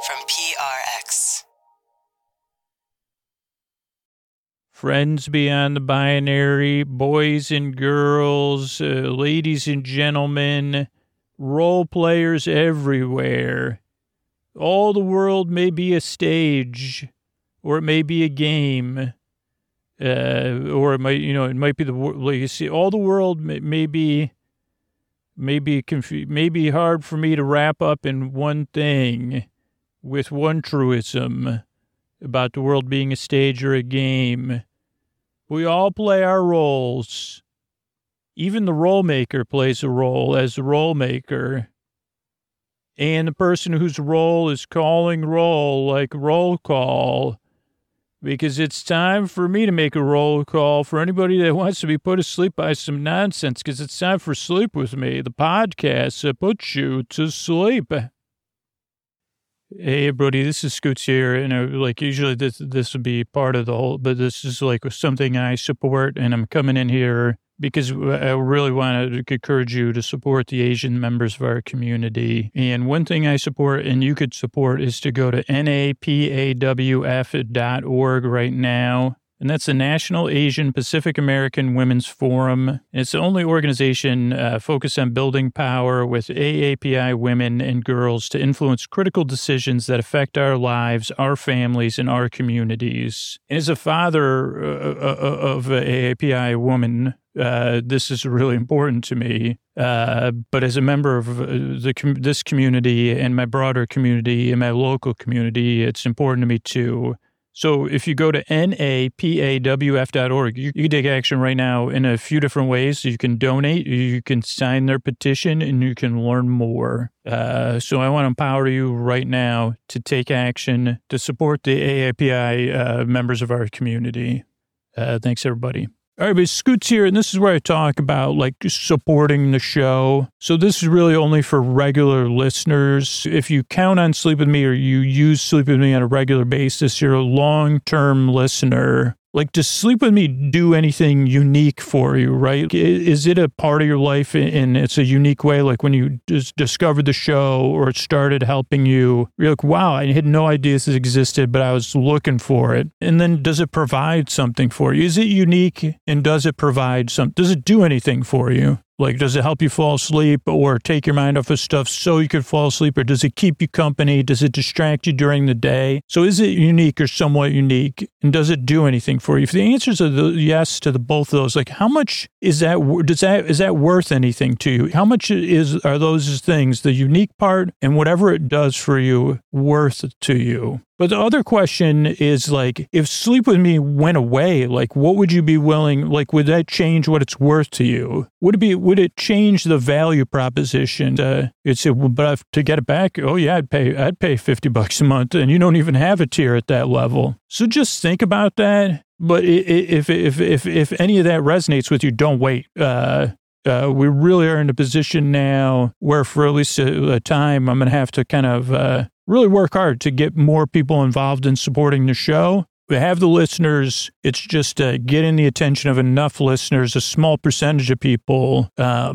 from PRX. Friends beyond the binary, boys and girls, ladies and gentlemen, role players everywhere. All the world may be a stage, or it may be a game, or it might be the like you see. All the world may be hard for me to wrap up in one thing, with one truism about the world being a stage or a game. We all play our roles. Even the role maker plays a role as the role maker. And the person whose role is calling roll, like roll call, because it's time for me to make a roll call for anybody that wants to be put asleep by some nonsense, because it's time for Sleep With Me, the podcast that puts you to sleep. Hey, everybody, this is Scoots here, and usually this would be part of the whole, but this is like something I support, and I'm coming in here because I really want to encourage you to support the Asian members of our community. And one thing I support, and you could support, is to go to napawf.org right now. And that's the National Asian Pacific American Women's Forum. It's the only organization focused on building power with AAPI women and girls to influence critical decisions that affect our lives, our families, and our communities. And as a father of an AAPI woman, this is really important to me. But as a member of this community and my broader community and my local community, it's important to me too. So if you go to napawf.org, you can take action right now in a few different ways. You can donate, you can sign their petition, and you can learn more. So I want to empower you right now to take action to support the AAPI members of our community. Thanks, everybody. All right, but Scoots here, and this is where I talk about, just supporting the show. So this is really only for regular listeners. If you count on Sleep With Me or you use Sleep With Me on a regular basis, you're a long-term listener. Does Sleep With Me do anything unique for you, right? Is it a part of your life and it's a unique way? Like when you just discovered the show or it started helping you, you're like, wow, I had no idea this existed, but I was looking for it. And then does it provide something for you? Is it unique and does it provide something? Does it do anything for you? Does it help you fall asleep or take your mind off of stuff so you could fall asleep? Or does it keep you company? Does it distract you during the day? So is it unique or somewhat unique? And does it do anything for you? If the answers are yes to both of those, how much is that worth anything to you? How much are those things, the unique part and whatever it does for you, worth to you? But the other question is if Sleep With Me went away, what would you be willing, would that change what it's worth to you? Would it change the value proposition? You'd say, well, but to get it back, oh yeah, I'd pay $50 a month, and you don't even have a tier at that level. So just think about that. But if any of that resonates with you, don't wait. We really are in a position now where for at least a time, I'm going to have to kind of really work hard to get more people involved in supporting the show. We have the listeners. It's just getting the attention of enough listeners, a small percentage of people,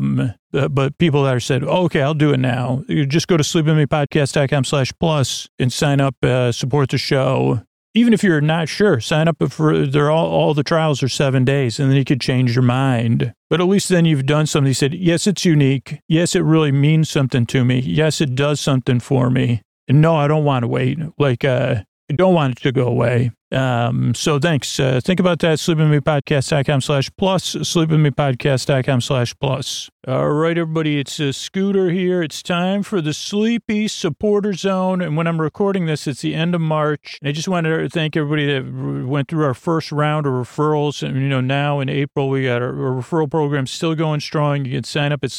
but people that are said, oh, okay, I'll do it now. You just go to sleepwithmepodcast.com/plus and sign up, support the show. Even if you're not sure, sign up for all the trials are 7 days, and then you could change your mind. But at least then you've done something. You said, yes, it's unique. Yes, it really means something to me. Yes, it does something for me. And no, I don't want to wait. I don't want it to go away. So thanks. Think about that. sleepwithmepodcast.com/plus, sleepwithmepodcast.com/plus. All right, everybody. It's Scooter here. It's time for the Sleepy Supporter Zone. And when I'm recording this, it's the end of March. I just wanted to thank everybody that went through our first round of referrals. And, now in April, we got our referral program still going strong. You can sign up at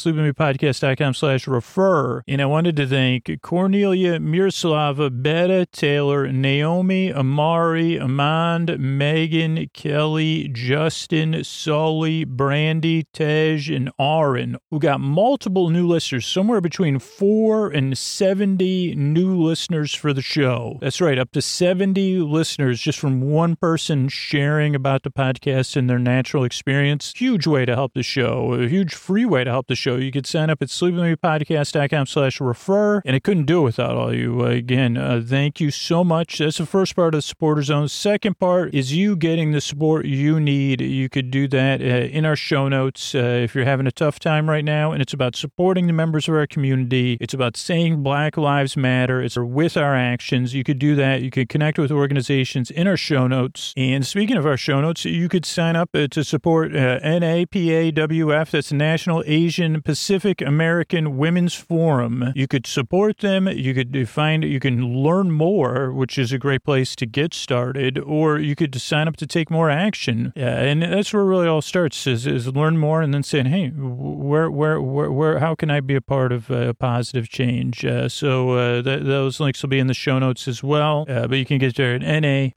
sleepwithmepodcast.com/refer. And I wanted to thank Cornelia, Miroslava, Betta, Taylor, Naomi, Amari, Amand, Megan, Kelly, Justin, Sully, Brandy, Tej, and Aaron, who got multiple new listeners, somewhere between 4 and 70 new listeners for the show. That's right, up to 70 listeners just from one person sharing about the podcast and their natural experience. Huge way to help the show, a huge free way to help the show. You could sign up at sleepwithmepodcast.com/refer, and I couldn't do it without all you. Again, thank you so much. That's the first part of the supporter zone. Second part is you getting the support you need. You could do that in our show notes if you're having a tough time right now, and it's about supporting the members of our community. It's about saying Black Lives Matter. It's with our actions. You could do that. You could connect with organizations in our show notes. And speaking of our show notes, you could sign up to support NAPAWF. That's National Asian Pacific American Women's Forum. You could support them. You could you can learn more, which is a great place to get started, or you could sign up to take more action. And that's where it really all starts is learn more and then saying, hey, where, how can I be a part of positive change? So those links will be in the show notes as well. But you can get there at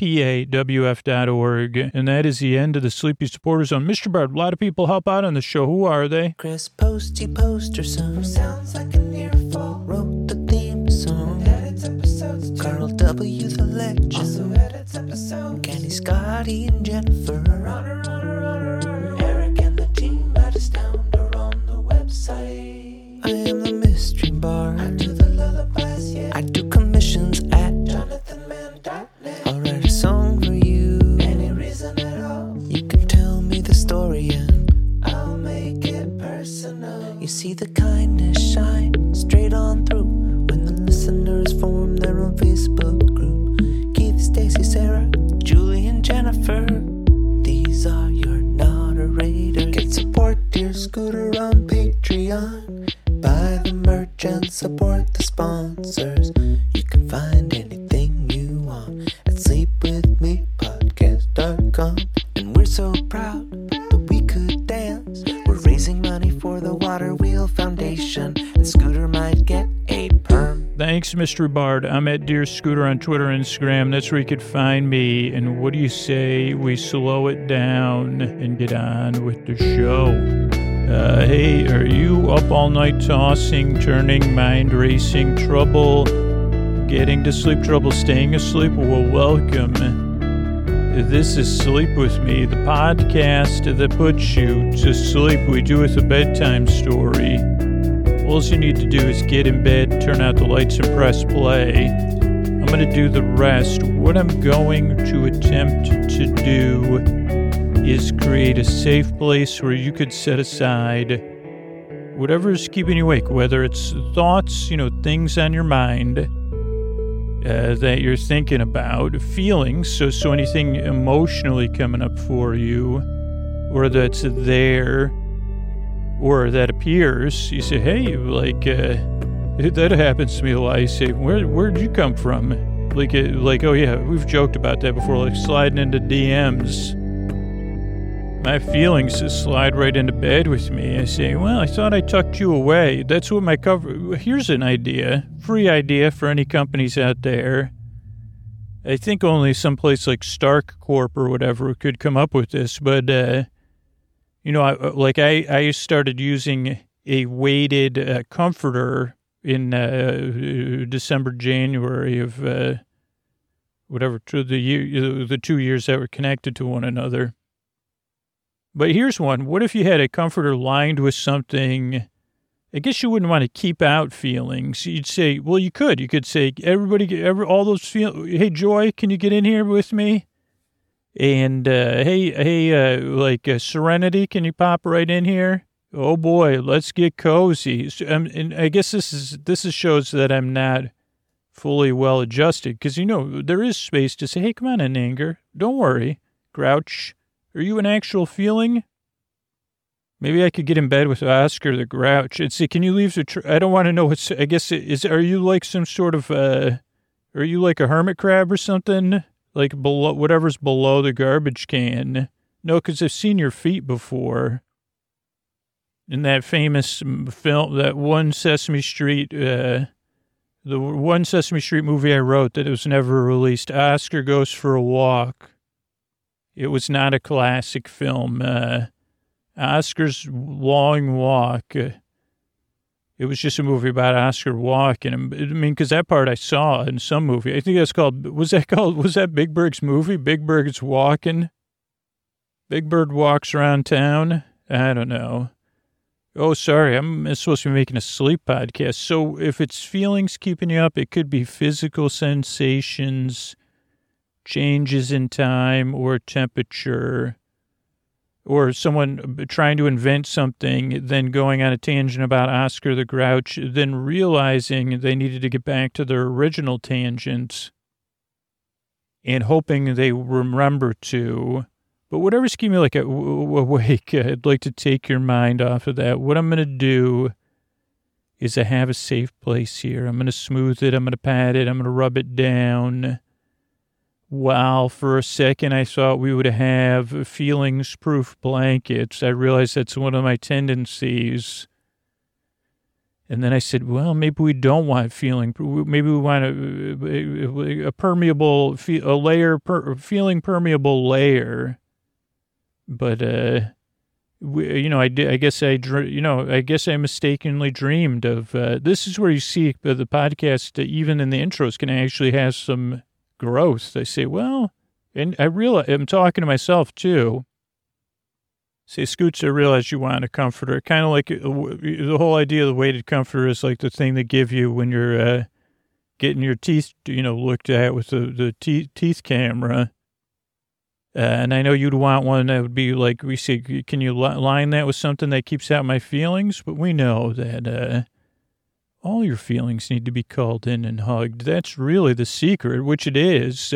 napawf.org. And that is the end of the Sleepy Supporter Zone. Mr. Bard, a lot of people help out on the show. Who are they? Chris Posty Poster Son, sounds like an earful, wrote the theme song, edits episodes too. Carl W. the Legend, also edits episodes. Kenny, Scotty, and Jennifer, Runner. Eric and the team at Astound are on the website. I am the mystery bard, I do the lullabies, yeah. I do commissions at jonathanmann.net. I'll write a song for you, any reason at all. You can tell me the story and I'll make it personal. You see the kindness shine straight on through when the listeners form their own Facebook group. Keith, Stacy, Sarah, Julie, and Jennifer. These are your moderators. Get support Dear Scooter on Patreon. Buy the merch and support the sponsors. You can find anything you want at sleepwithmepodcast.com. And we're so proud that we could dance. We're raising money for the Water Wheel Foundation, and Scooter might get a perm. Thanks, Mr. Bard. I'm at Dear Scooter on Twitter and Instagram. That's where you could find me. And what do you say we slow it down and get on with the show? Hey, are you up all night tossing, turning, mind racing, trouble getting to sleep, trouble staying asleep? Well, welcome. This is Sleep With Me, the podcast that puts you to sleep. We do with a bedtime story. All you need to do is get in bed, turn out the lights, and press play. I'm going to do the rest. What I'm going to attempt to do is create a safe place where you could set aside whatever's keeping you awake, whether it's thoughts, things on your mind that you're thinking about, feelings, so anything emotionally coming up for you, or that's there, or that appears. You say, hey, that happens to me a lot. You say, where'd you come from? Oh yeah, we've joked about that before, sliding into DMs. My feelings just slide right into bed with me. I say, well, I thought I tucked you away. That's what my cover... Here's an idea. Free idea for any companies out there. I think only someplace like Stark Corp or whatever could come up with this. But, I started using a weighted comforter in December, January of the 2 years that were connected to one another. But here's one. What if you had a comforter lined with something? I guess you wouldn't want to keep out feelings. You'd say, well, you could. You could say, all those feelings. Hey, Joy, can you get in here with me? And, Serenity, can you pop right in here? Oh, boy, let's get cozy. And I guess this shows that I'm not fully well adjusted. Because, there is space to say, hey, come on in, anger. Don't worry, grouch. Are you an actual feeling? Maybe I could get in bed with Oscar the Grouch and say, can you leave I don't want to know what's, I guess, are you like some sort of, are you like a hermit crab or something? Like below, whatever's below the garbage can? No, because I've seen your feet before. In that famous film, that one Sesame Street, The one Sesame Street movie I wrote that was never released, Oscar Goes for a Walk. It was not a classic film. Oscar's Long Walk. It was just a movie about Oscar walking. I mean, because that part I saw in some movie. I think that's called, was that Big Bird's movie? Big Bird's Walking? Big Bird walks around town? I don't know. Oh, sorry, I'm supposed to be making a sleep podcast. So if it's feelings keeping you up, it could be physical sensations, changes in time or temperature, or someone trying to invent something, then going on a tangent about Oscar the Grouch, then realizing they needed to get back to their original tangents and hoping they remember to. But whatever's keeping me like awake, I'd like to take your mind off of that. What I'm going to do is I have a safe place here. I'm going to smooth it. I'm going to pat it. I'm going to rub it down. While for a second I thought we would have feelings-proof blankets, I realized that's one of my tendencies. And then I said, well, maybe we don't want maybe we want a permeable, feeling permeable layer. But, I guess I mistakenly dreamed of, this is where you see the podcast, even in the intros, can actually have some growth. I say, well, and I realize, I'm talking to myself too. Say, Scoots, I realize you want a comforter. Kind of like the whole idea of the weighted comforter is like the thing they give you when you're, getting your teeth, looked at with the teeth camera. And I know you'd want one that would be like, we say, can you line that with something that keeps out my feelings? But we know that all your feelings need to be called in and hugged. That's really the secret, which it is.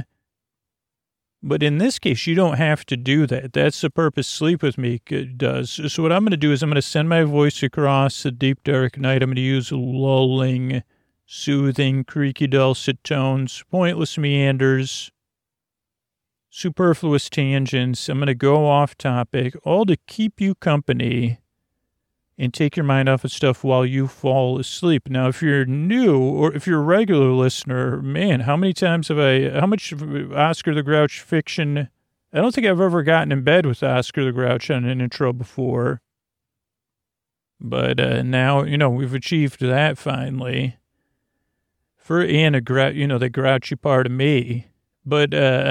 But in this case, you don't have to do that. That's the purpose Sleep With Me does. So what I'm going to do is I'm going to send my voice across the deep, dark night. I'm going to use lulling, soothing, creaky, dulcet tones, pointless meanders, superfluous tangents. I'm going to go off topic, all to keep you company and take your mind off of stuff while you fall asleep. Now, if you're new or if you're a regular listener, man, how much Oscar the Grouch fiction? I don't think I've ever gotten in bed with Oscar the Grouch on an intro before. But now, we've achieved that finally. The grouchy part of me. But,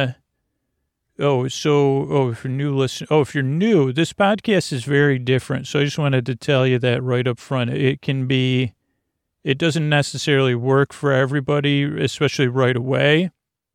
if you're new, this podcast is very different. So I just wanted to tell you that right up front. It doesn't necessarily work for everybody, especially right away.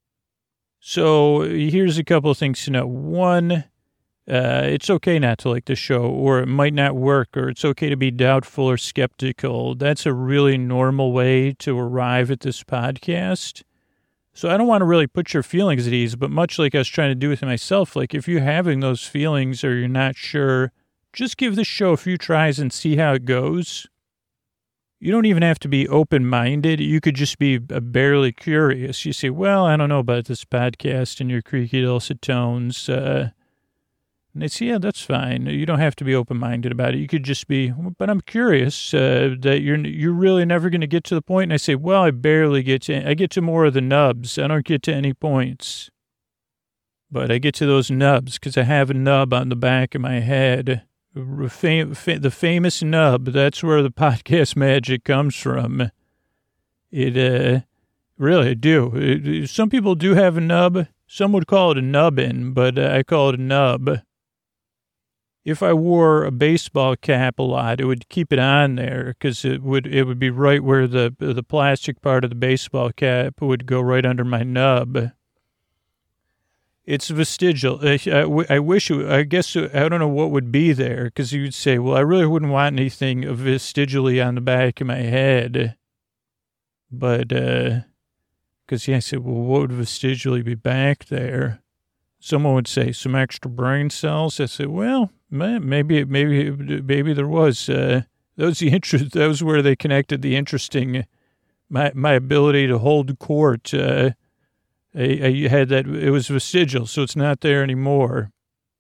So here's a couple of things to know. One, it's okay not to like the show, or it might not work, or it's okay to be doubtful or skeptical. That's a really normal way to arrive at this podcast. So I don't want to really put your feelings at ease, but much like I was trying to do with myself, like if you're having those feelings or you're not sure, just give the show a few tries and see how it goes. You don't even have to be open-minded. You could just be barely curious. You say, well, I don't know about this podcast and your creaky dulcet tones. And they say, yeah, that's fine. You don't have to be open-minded about it. You could just be, but I'm curious that you're really never going to get to the point. And I say, well, I get to more of the nubs. I don't get to any points. But I get to those nubs because I have a nub on the back of my head. The famous nub, that's where the podcast magic comes from. Really, I do. Some people do have a nub. Some would call it a nubbin, but I call it a nub. If I wore a baseball cap a lot, it would keep it on there because it would be right where the plastic part of the baseball cap would go right under my nub. It's vestigial. I guess, I don't know what would be there because you'd say, well, I really wouldn't want anything vestigially on the back of my head. But, because I said, well, what would vestigially be back there? Someone would say some extra brain cells. I said, well, maybe there was. That was where they connected the interesting, my ability to hold court. I had that. It was vestigial, so it's not there anymore.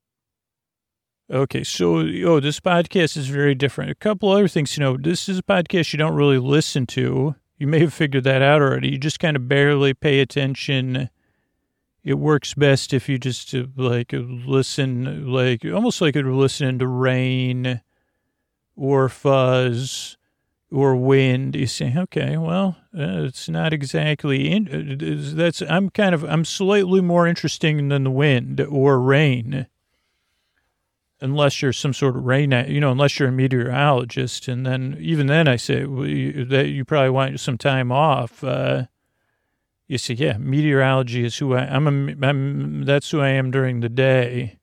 Okay, so this podcast is very different. A couple other things to know. This is a podcast you don't really listen to. You may have figured that out already. You just kind of barely pay attention. It works best if you just listen, almost like you're listening to rain or fuzz or wind. You say, okay, well, it's not exactly, I'm slightly more interesting than the wind or rain. Unless you're some sort of unless you're a meteorologist. And then, even then I say that you probably want some time off. You say, yeah, meteorology is who that's who I am during the day.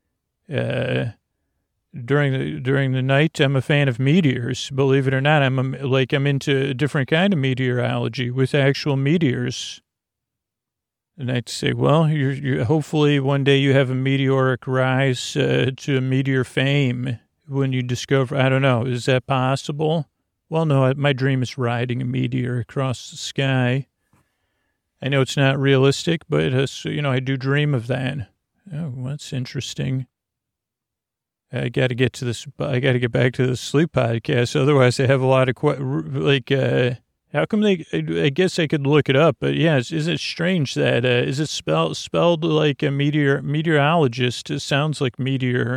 During the night, I'm a fan of meteors. Believe it or not, I'm into a different kind of meteorology with actual meteors. And I'd say, well, you hopefully one day you have a meteoric rise to a meteor fame when you discover, I don't know, is that possible? Well, no, my dream is riding a meteor across the sky. I know it's not realistic, but, I do dream of that. Oh, that's interesting. I got to get back to the sleep podcast. Otherwise, I have a lot of, how come I guess I could look it up, but yeah, is it strange that, is it spelled like a meteorologist? It sounds like meteor.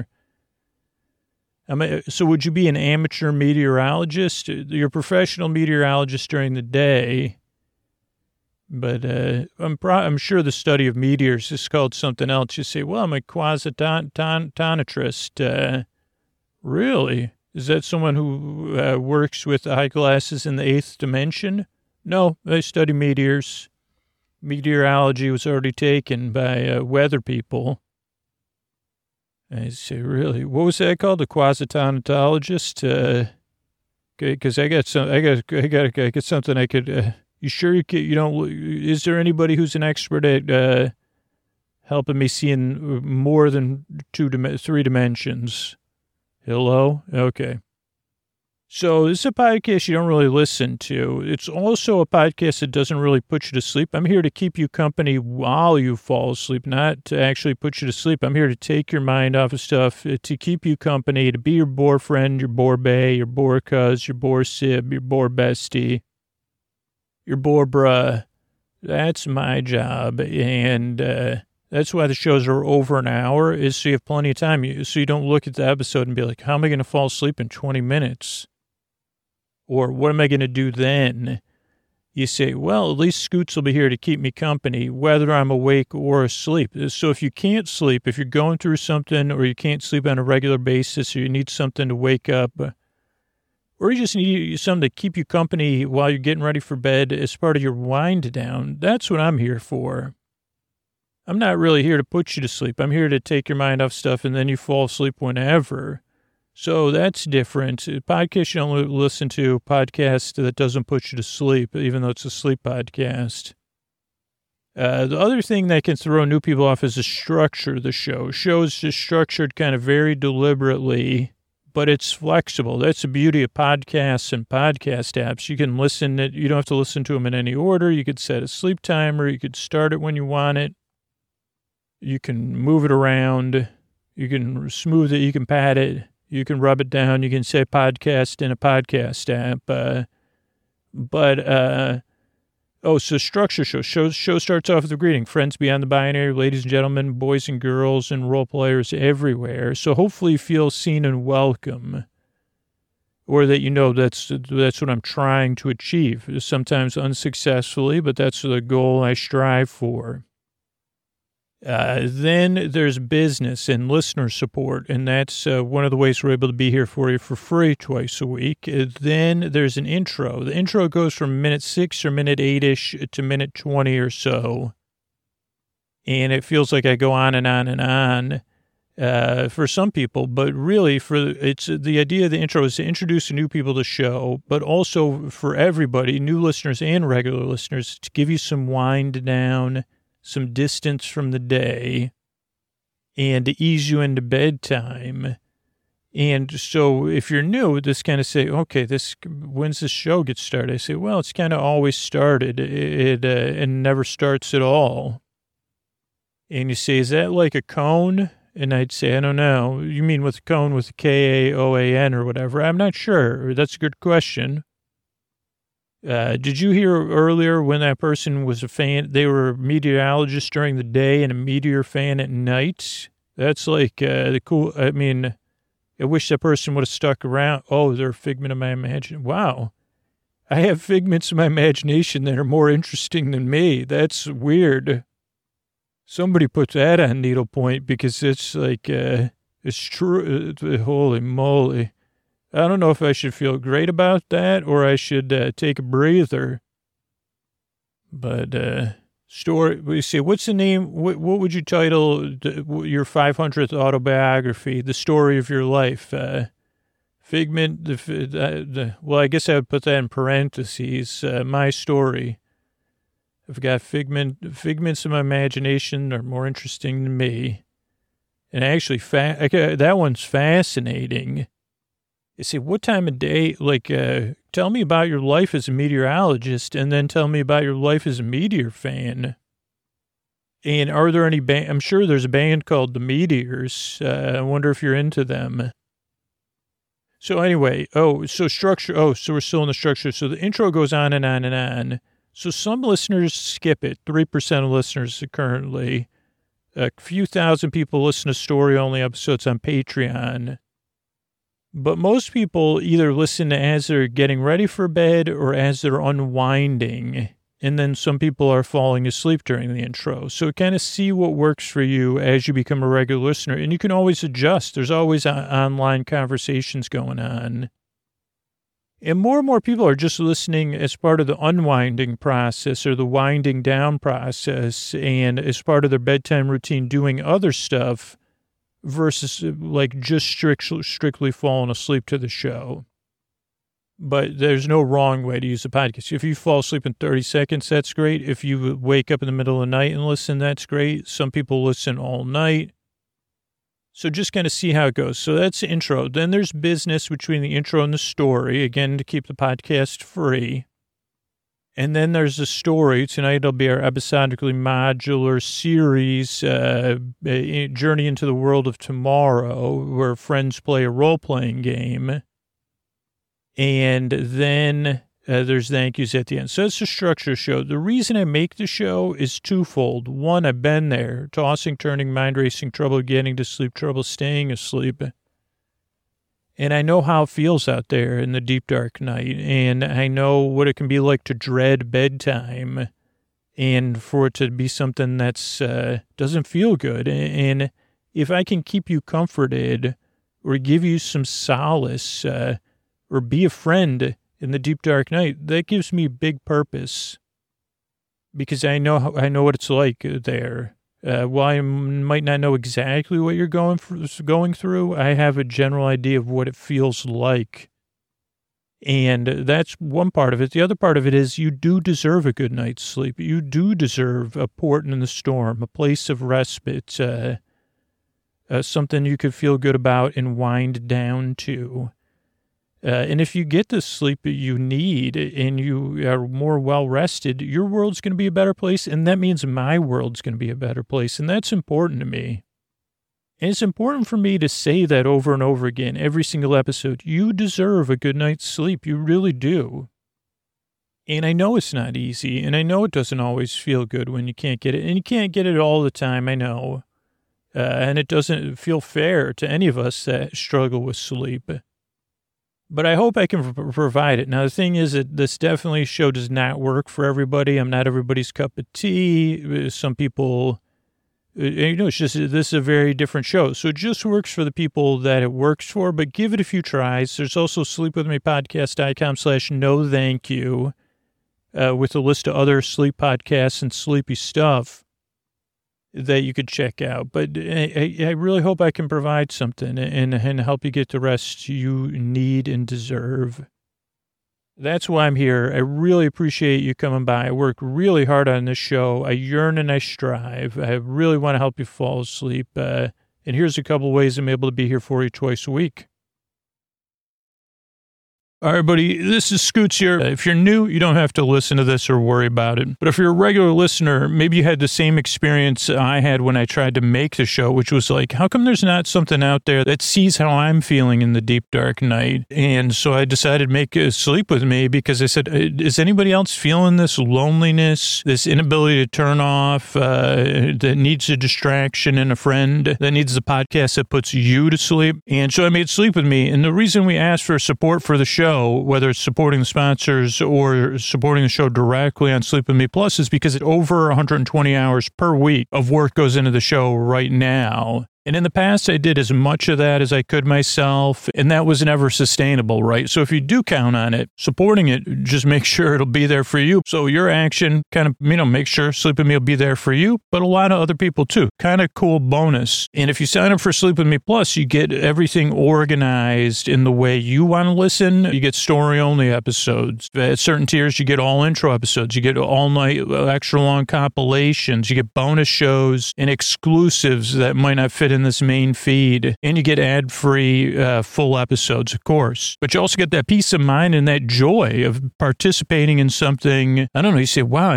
So would you be an amateur meteorologist? You're a professional meteorologist during the day, but I'm sure the study of meteors is called something else. You say, well, I'm a quasitometrist. Really? Is that someone who works with eyeglasses in the eighth dimension? No, I study meteors. Meteorology was already taken by weather people. I say, really? What was that called? A quasitonatologist? Because I got something I could. You sure you could? Is there anybody who's an expert at helping me see in more than 3 dimensions? Hello? Okay. So this is a podcast you don't really listen to. It's also a podcast that doesn't really put you to sleep. I'm here to keep you company while you fall asleep, not to actually put you to sleep. I'm here to take your mind off of stuff, to keep you company, to be your boyfriend, your boy-bae, your boy-cuz, your boy-sib, your boy-bestie, your boy-bruh. That's my job. And, that's why the shows are over an hour, is so you have plenty of time. So you don't look at the episode and be like, how am I going to fall asleep in 20 minutes? Or what am I going to do then? You say, well, at least Scoots will be here to keep me company, whether I'm awake or asleep. So if you can't sleep, if you're going through something, or you can't sleep on a regular basis, or you need something to wake up, or you just need something to keep you company while you're getting ready for bed as part of your wind down, that's what I'm here for. I'm not really here to put you to sleep. I'm here to take your mind off stuff, and then you fall asleep whenever. So that's different. A podcast you don't listen to, a podcast that doesn't put you to sleep, even though it's a sleep podcast. The other thing that can throw new people off is the structure of the show. Show's just structured kind of very deliberately, but it's flexible. That's the beauty of podcasts and podcast apps. You can listen. You don't have to listen to them in any order. You could set a sleep timer. You could start it when you want it. You can move it around. You can smooth it. You can pat it. You can rub it down. You can say podcast in a podcast app. So structure show starts off with a greeting. Friends beyond the binary, ladies and gentlemen, boys and girls, and role players everywhere. So hopefully you feel seen and welcome. Or that that's what I'm trying to achieve. Sometimes unsuccessfully, but that's the goal I strive for. Then there's business and listener support, and that's one of the ways we're able to be here for you for free twice a week. Then there's an intro. The intro goes from minute 6 or minute 8-ish to minute 20 or so, and it feels like I go on and on and on for some people, but really it's the idea of the intro is to introduce new people to the show, but also for everybody, new listeners and regular listeners, to give you some wind down, some distance from the day, and to ease you into bedtime. And so if you're new, this kind of say, okay, when's this show get started? I say, well, it's kind of always started. And never starts at all. And you say, is that like a cone? And I'd say, I don't know. You mean with a cone with a K-A-O-A-N or whatever? I'm not sure. That's a good question. Did you hear earlier when that person was a fan? They were a meteorologist during the day and a meteor fan at night. That's like the cool. I mean, I wish that person would have stuck around. Oh, they're a figment of my imagination. Wow. I have figments of my imagination that are more interesting than me. That's weird. Somebody put that on needlepoint because it's like, it's true. Holy moly. I don't know if I should feel great about that or I should take a breather. But, story, we see, what's the name? What would you title your 500th autobiography? The story of your life. Figment, well, I guess I would put that in parentheses. My story. I've got figments of my imagination are more interesting than me. And actually, that one's fascinating. You see, what time of day, like, tell me about your life as a meteorologist and then tell me about your life as a meteor fan. And are there any band? I'm sure there's a band called The Meteors. I wonder if you're into them. So anyway, structure. So we're still in the structure. So the intro goes on and on and on. So some listeners skip it. 3% of listeners currently. A few thousand people listen to story-only episodes on Patreon. But most people either listen as they're getting ready for bed or as they're unwinding. And then some people are falling asleep during the intro. So kind of see what works for you as you become a regular listener. And you can always adjust. There's always online conversations going on. And more people are just listening as part of the unwinding process or the winding down process and as part of their bedtime routine doing other stuff versus like just strictly falling asleep to the show. But there's no wrong way to use the podcast. If you fall asleep in 30 seconds, that's great. If you wake up in the middle of the night and listen, that's great. Some people listen all night. So just kind of see how it goes. So that's the intro. Then there's business between the intro and the story, again, to keep the podcast free. And then there's the story. Tonight it'll be our episodically modular series, Journey into the World of Tomorrow, where friends play a role-playing game. And then there's thank yous at the end. So that's the structure of the show. The reason I make the show is twofold. One, I've been there, tossing, turning, mind racing, trouble getting to sleep, trouble staying asleep. And I know how it feels out there in the deep, dark night. And I know what it can be like to dread bedtime and for it to be something that's doesn't feel good. And if I can keep you comforted or give you some solace or be a friend in the deep, dark night, that gives me big purpose because I know what it's like there. While I might not know exactly what you're going through, I have a general idea of what it feels like. And that's one part of it. The other part of it is you do deserve a good night's sleep. You do deserve a port in the storm, a place of respite, something you could feel good about and wind down to. And if you get the sleep that you need and you are more well-rested, your world's going to be a better place, and that means my world's going to be a better place, and that's important to me. And it's important for me to say that over and over again, every single episode. You deserve a good night's sleep. You really do. And I know it's not easy, and I know it doesn't always feel good when you can't get it, and you can't get it all the time, I know. And it doesn't feel fair to any of us that struggle with sleep. But I hope I can provide it. Now, the thing is that this definitely show does not work for everybody. I'm not everybody's cup of tea. Some people, it's just, this is a very different show. So it just works for the people that it works for, but give it a few tries. There's also sleepwithmepodcast.com/no thank you with a list of other sleep podcasts and sleepy stuff that you could check out. But I really hope I can provide something and help you get the rest you need and deserve. That's why I'm here. I really appreciate you coming by. I work really hard on this show. I yearn and I strive. I really want to help you fall asleep. And here's a couple ways I'm able to be here for you twice a week. All right, buddy, this is Scoots here. If you're new, you don't have to listen to this or worry about it. But if you're a regular listener, maybe you had the same experience I had when I tried to make the show, which was like, how come there's not something out there that sees how I'm feeling in the deep, dark night? And so I decided to make Sleep With Me because I said, is anybody else feeling this loneliness, this inability to turn off, that needs a distraction and a friend, that needs the podcast that puts you to sleep? And so I made Sleep With Me. And the reason we asked for support for the show, whether it's supporting the sponsors or supporting the show directly on Sleep With Me Plus, is because over 120 hours per week of work goes into the show right now. And in the past, I did as much of that as I could myself, and that was never sustainable, right? So if you do count on it, supporting it, just make sure it'll be there for you. So your action kind of, make sure Sleep With Me will be there for you, but a lot of other people too. Kind of cool bonus. And if you sign up for Sleep With Me Plus, you get everything organized in the way you want to listen. You get story-only episodes. At certain tiers, you get all intro episodes. You get all-night, extra-long compilations. You get bonus shows and exclusives that might not fit in this main feed, and you get ad-free full episodes, of course. But you also get that peace of mind and that joy of participating in something. I don't know. You say, "Wow,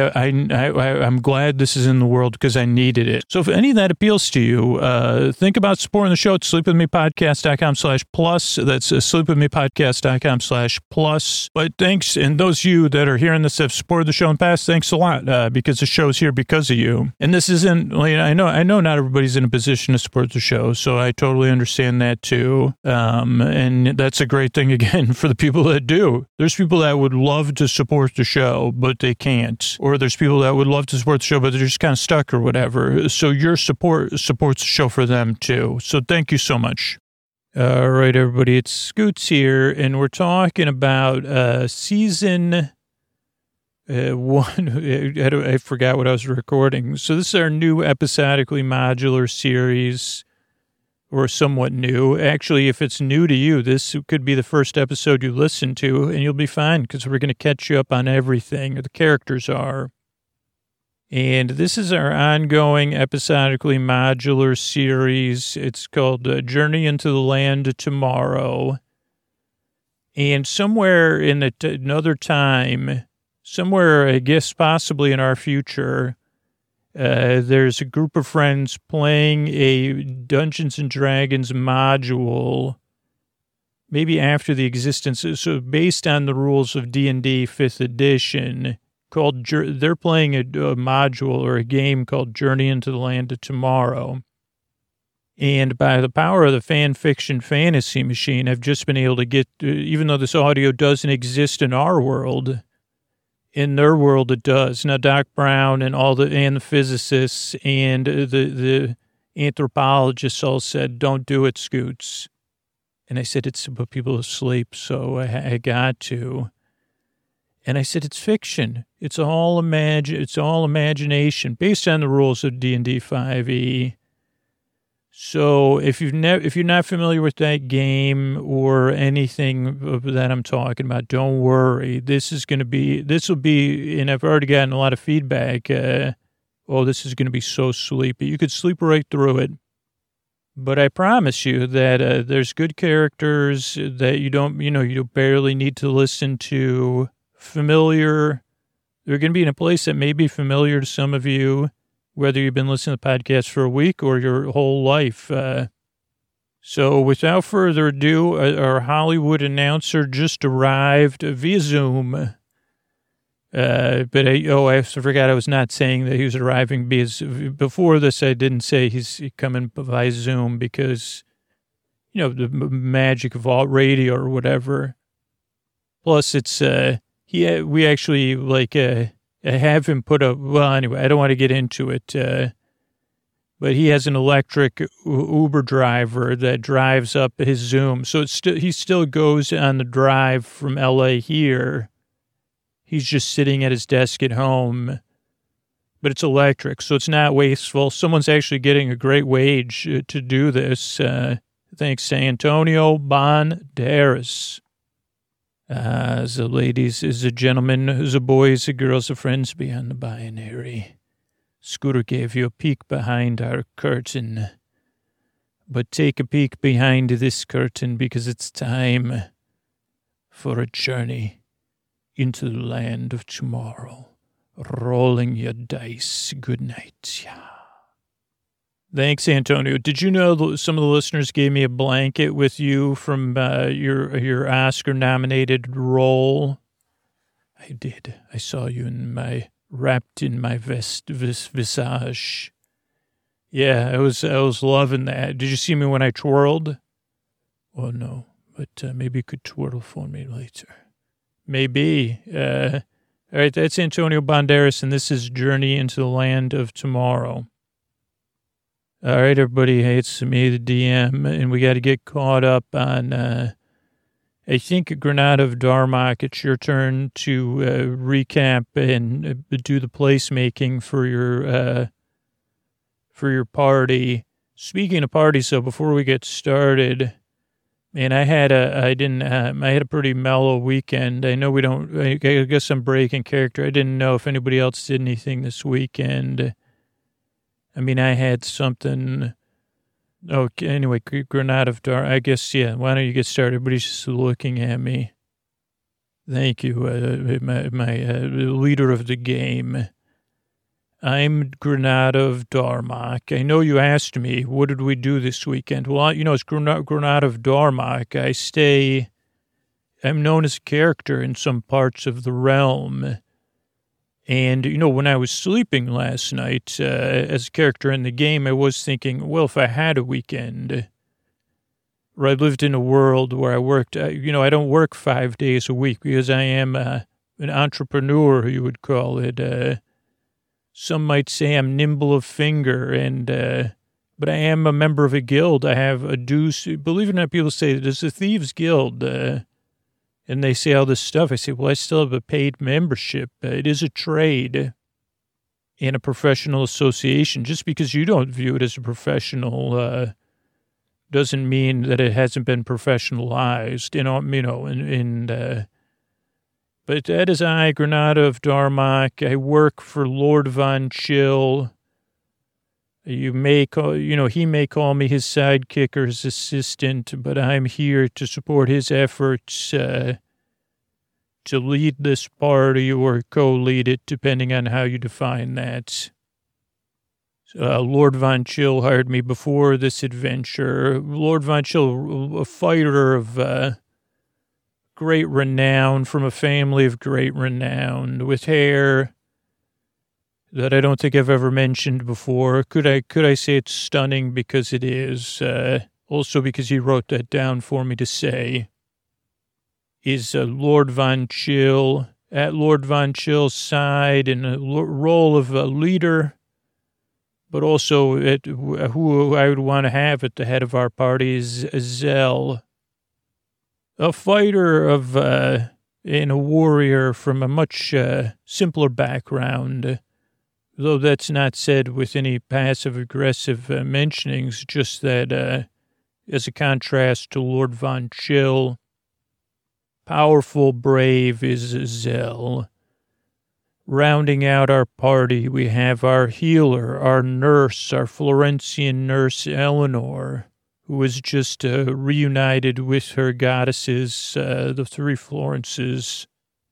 I'm glad this is in the world because I needed it." So if any of that appeals to you, think about supporting the show at sleepwithmepodcast.com/plus. That's sleepwithmepodcast.com/plus. But thanks, and those of you that are hearing this have supported the show in the past, thanks a lot because the show's here because of you. And this isn't. I know not everybody's in a position to support the show, so I totally understand that too. And that's a great thing, again, for the people that do. There's people that would love to support the show, but they can't. Or there's people that would love to support the show, but they're just kind of stuck or whatever. So your support supports the show for them too. So thank you so much. All right, everybody, it's Scoots here, and we're talking about season... I forgot what I was recording. So this is our new episodically modular series, or somewhat new. Actually, if it's new to you, this could be the first episode you listen to, and you'll be fine because we're going to catch you up on everything the characters are. And this is our ongoing episodically modular series. It's called Journey into the Land of Tomorrow. And somewhere in another time... somewhere, I guess, possibly in our future, there's a group of friends playing a Dungeons and Dragons module, maybe after the existence, so based on the rules of D&D 5th edition, they're playing a module or a game called Journey into the Land of Tomorrow. And by the power of the fan fiction fantasy machine, I've just been able to get, even though this audio doesn't exist in our world, in their world, it does. Now, Doc Brown and the physicists and the anthropologists all said, "Don't do it, Scoots." And I said, "It's to put people to sleep, so I got to." And I said, "It's fiction. It's all imagination, based on the rules of D&D 5e." So if you're not familiar with that game or anything that I'm talking about, don't worry. This will be, and I've already gotten a lot of feedback. This is going to be so sleepy. You could sleep right through it. But I promise you that there's good characters that you barely need to listen to. Familiar. They're going to be in a place that may be familiar to some of you, whether you've been listening to the podcast for a week or your whole life. So without further ado, our Hollywood announcer just arrived via Zoom. But I forgot I was not saying that he was arriving before this. I didn't say he's coming by Zoom because, the magic of alt radio or whatever. Plus it's, we actually have him put up, well, anyway, I don't want to get into it, but he has an electric Uber driver that drives up his Zoom. So he still goes on the drive from LA here. He's just sitting at his desk at home, but it's electric, so it's not wasteful. Someone's actually getting a great wage to do this. Thanks to Antonio Banderas. The ladies, is a gentleman, is a boys, a girls, a friends beyond the binary. Scooter gave you a peek behind our curtain. But take a peek behind this curtain because it's time for a journey into the land of tomorrow. Rolling your dice. Good night. Yeah. Thanks, Antonio. Did you know some of the listeners gave me a blanket with you from your Oscar-nominated role? I did. I saw you wrapped in my visage. Yeah, I was loving that. Did you see me when I twirled? Oh, no, but maybe you could twirl for me later. Maybe. All right, that's Antonio Banderas, and this is Journey into the Land of Tomorrow. All right, everybody, hey, it's me, the DM, and we got to get caught up on, I think, Granada of Darmok. It's your turn to recap and do the placemaking for your party. Speaking of parties, so before we get started, man, I had a pretty mellow weekend. I know I guess I'm breaking character. I didn't know if anybody else did anything this weekend. I mean, I had something. Okay, anyway, Granada of Dark. I guess, yeah. Why don't you get started? Everybody's just looking at me. Thank you, my leader of the game. I'm Granada of Darmok. I know you asked me, what did we do this weekend? Well, it's Granada of Darmok. I'm known as a character in some parts of the realm. And, when I was sleeping last night as a character in the game, I was thinking, well, if I had a weekend where I lived in a world where I worked, I don't work 5 days a week because I am an entrepreneur, you would call it. Some might say I'm nimble of finger, but I am a member of a guild. I have a dues. Believe it or not, people say there's a Thieves Guild. And they say all this stuff. I say, well, I still have a paid membership. It is a trade and a professional association. Just because you don't view it as a professional doesn't mean that it hasn't been professionalized. But that is I, Granada of Darmok. I work for Lord Von Chill. You may call, he may call me his sidekick or his assistant, but I'm here to support his efforts to lead this party or co-lead it, depending on how you define that. Lord Von Chill hired me before this adventure. Lord Von Chill, a fighter of great renown, from a family of great renown, with hair that I don't think I've ever mentioned before. Could I say it's stunning? Because it is. Also because he wrote that down for me to say. Is Lord Von Chill. At Lord Von Chill's side in a role of a leader, but also who I would want to have at the head of our party is Zell. A fighter and a warrior from a much simpler background. Though that's not said with any passive-aggressive mentionings, just that as a contrast to Lord Von Chill, powerful, brave is Zell. Rounding out our party, we have our healer, our nurse, our Florentian nurse, Eleanor, who is just reunited with her goddesses, the three Florences,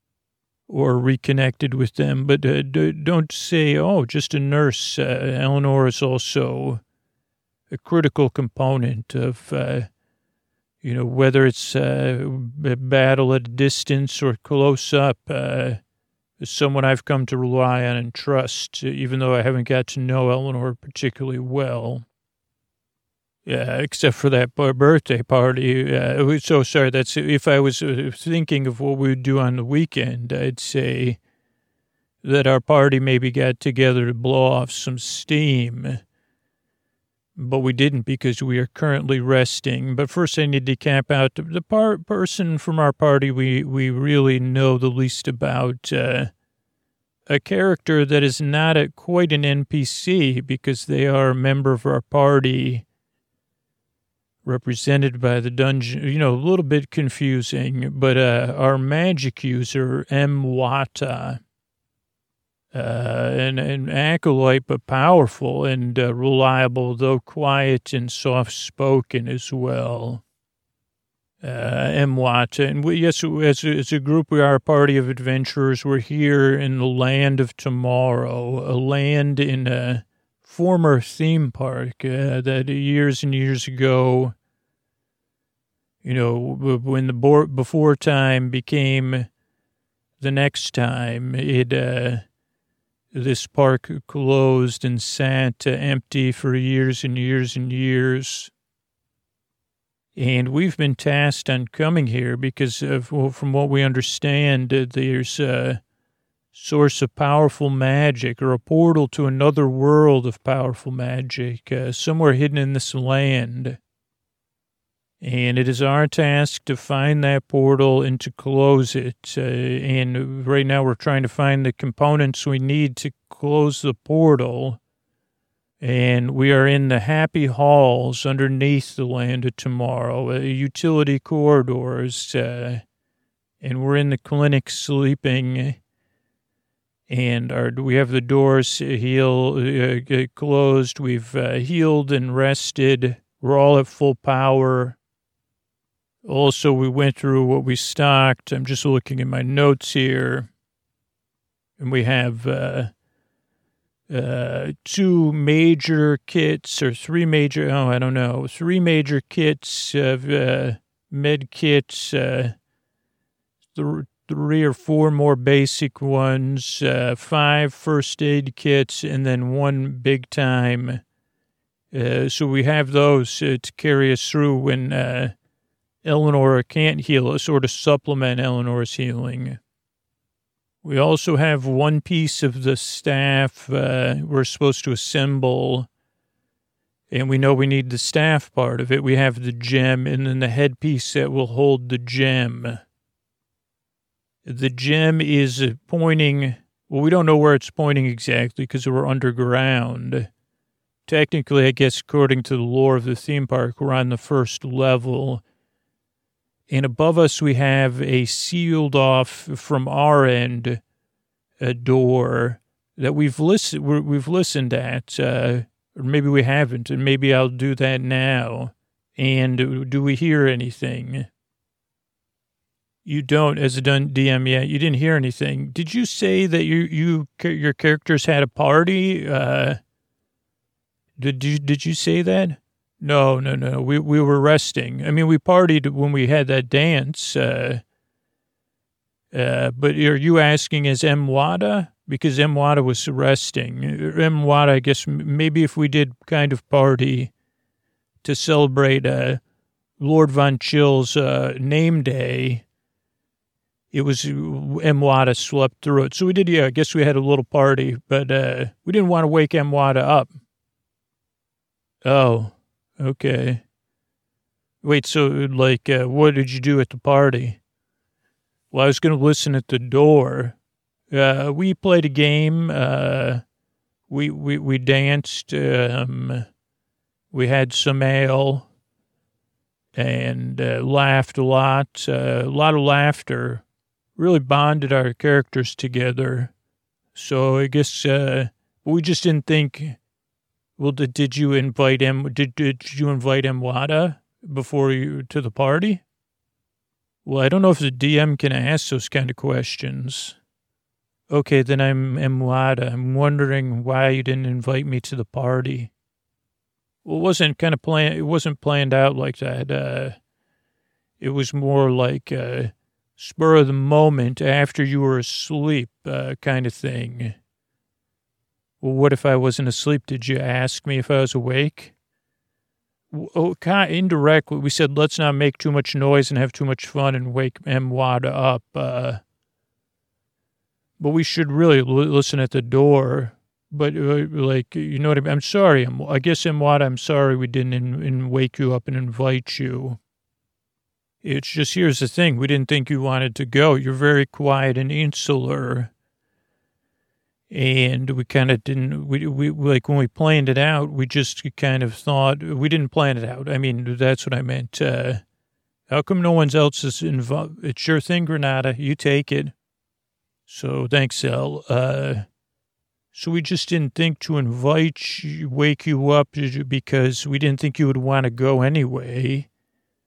or reconnected with them, but don't say, just a nurse. Eleanor is also a critical component of, whether it's a battle at a distance or close up, is someone I've come to rely on and trust, even though I haven't got to know Eleanor particularly well. Yeah, except for that birthday party. So sorry, that's if I was thinking of what we would do on the weekend, I'd say that our party maybe got together to blow off some steam. But we didn't because we are currently resting. But first I need to cap out the person from our party we really know the least about. A character that is not quite an NPC because they are a member of our party, represented by the dungeon, a little bit confusing, but our magic user, M. Wata, an acolyte, but powerful and reliable, though quiet and soft-spoken as well. Mwata. And we, yes, as a group, we are a party of adventurers. We're here in the land of tomorrow, a land in a former theme park that years and years ago, you know, when the before time became the next time, this park closed and sat empty for years and years and years. And we've been tasked on coming here because from what we understand, there's a source of powerful magic or a portal to another world of powerful magic somewhere hidden in this land. And it is our task to find that portal and to close it. And right now we're trying to find the components we need to close the portal. And we are in the happy halls underneath the land of tomorrow, utility corridors, and we're in the clinic sleeping, and we have the doors closed. We've healed and rested. We're all at full power. Also, we went through what we stocked. I'm just looking at my notes here, and we have two major kits or three major, three major kits of med kits, three or four more basic ones, 5 first aid kits, and then one big time. So we have those to carry us through when Eleanor can't heal us or to supplement Eleanor's healing. We also have one piece of the staff we're supposed to assemble, and we know we need the staff part of it. We have the gem and then the headpiece that will hold the gem. The gem is pointing, well, we don't know where it's pointing exactly because we're underground. Technically, I guess, according to the lore of the theme park, we're on the first level. And above us, we have a sealed off from our end a door that we've listened at, or maybe we haven't, and maybe I'll do that now. And do we hear anything? You don't, as a DM yet. You didn't hear anything. Did you say that your characters had a party? Did you say that? No. We were resting. I mean, we partied when we had that dance. But are you asking as Mwata? Because Mwata was resting. Mwata, I guess maybe if we did kind of party to celebrate Lord Von Chill's name day, it was Mwata slept through it. So we did, I guess we had a little party, but we didn't want to wake Mwata up. Oh. Okay. Wait, so, what did you do at the party? Well, I was going to listen at the door. We played a game. We danced. We had some ale and laughed a lot of laughter. Really bonded our characters together. So I guess we just didn't think... Well, did you invite him? Did you invite Mwata before you to the party? Well, I don't know if the DM can ask those kind of questions. Okay, then I'm Mwata. I'm wondering why you didn't invite me to the party. Well, it wasn't kind of planned. It wasn't planned out like that. It was more like spur of the moment after you were asleep, kind of thing. Well, what if I wasn't asleep? Did you ask me if I was awake? Oh, kind of indirectly, we said, let's not make too much noise and have too much fun and wake Mwata up. But we should really listen at the door. But, you know what I mean? I'm sorry. I guess, Mwata, I'm sorry we didn't wake you up and invite you. It's just, here's the thing. We didn't think you wanted to go. You're very quiet and insular. And we kind of didn't, we when we planned it out, we just kind of thought, we didn't plan it out. I mean, that's what I meant. How come no one else is involved? It's your thing, Granada. You take it. So thanks, El. So we just didn't think to wake you up because we didn't think you would want to go anyway.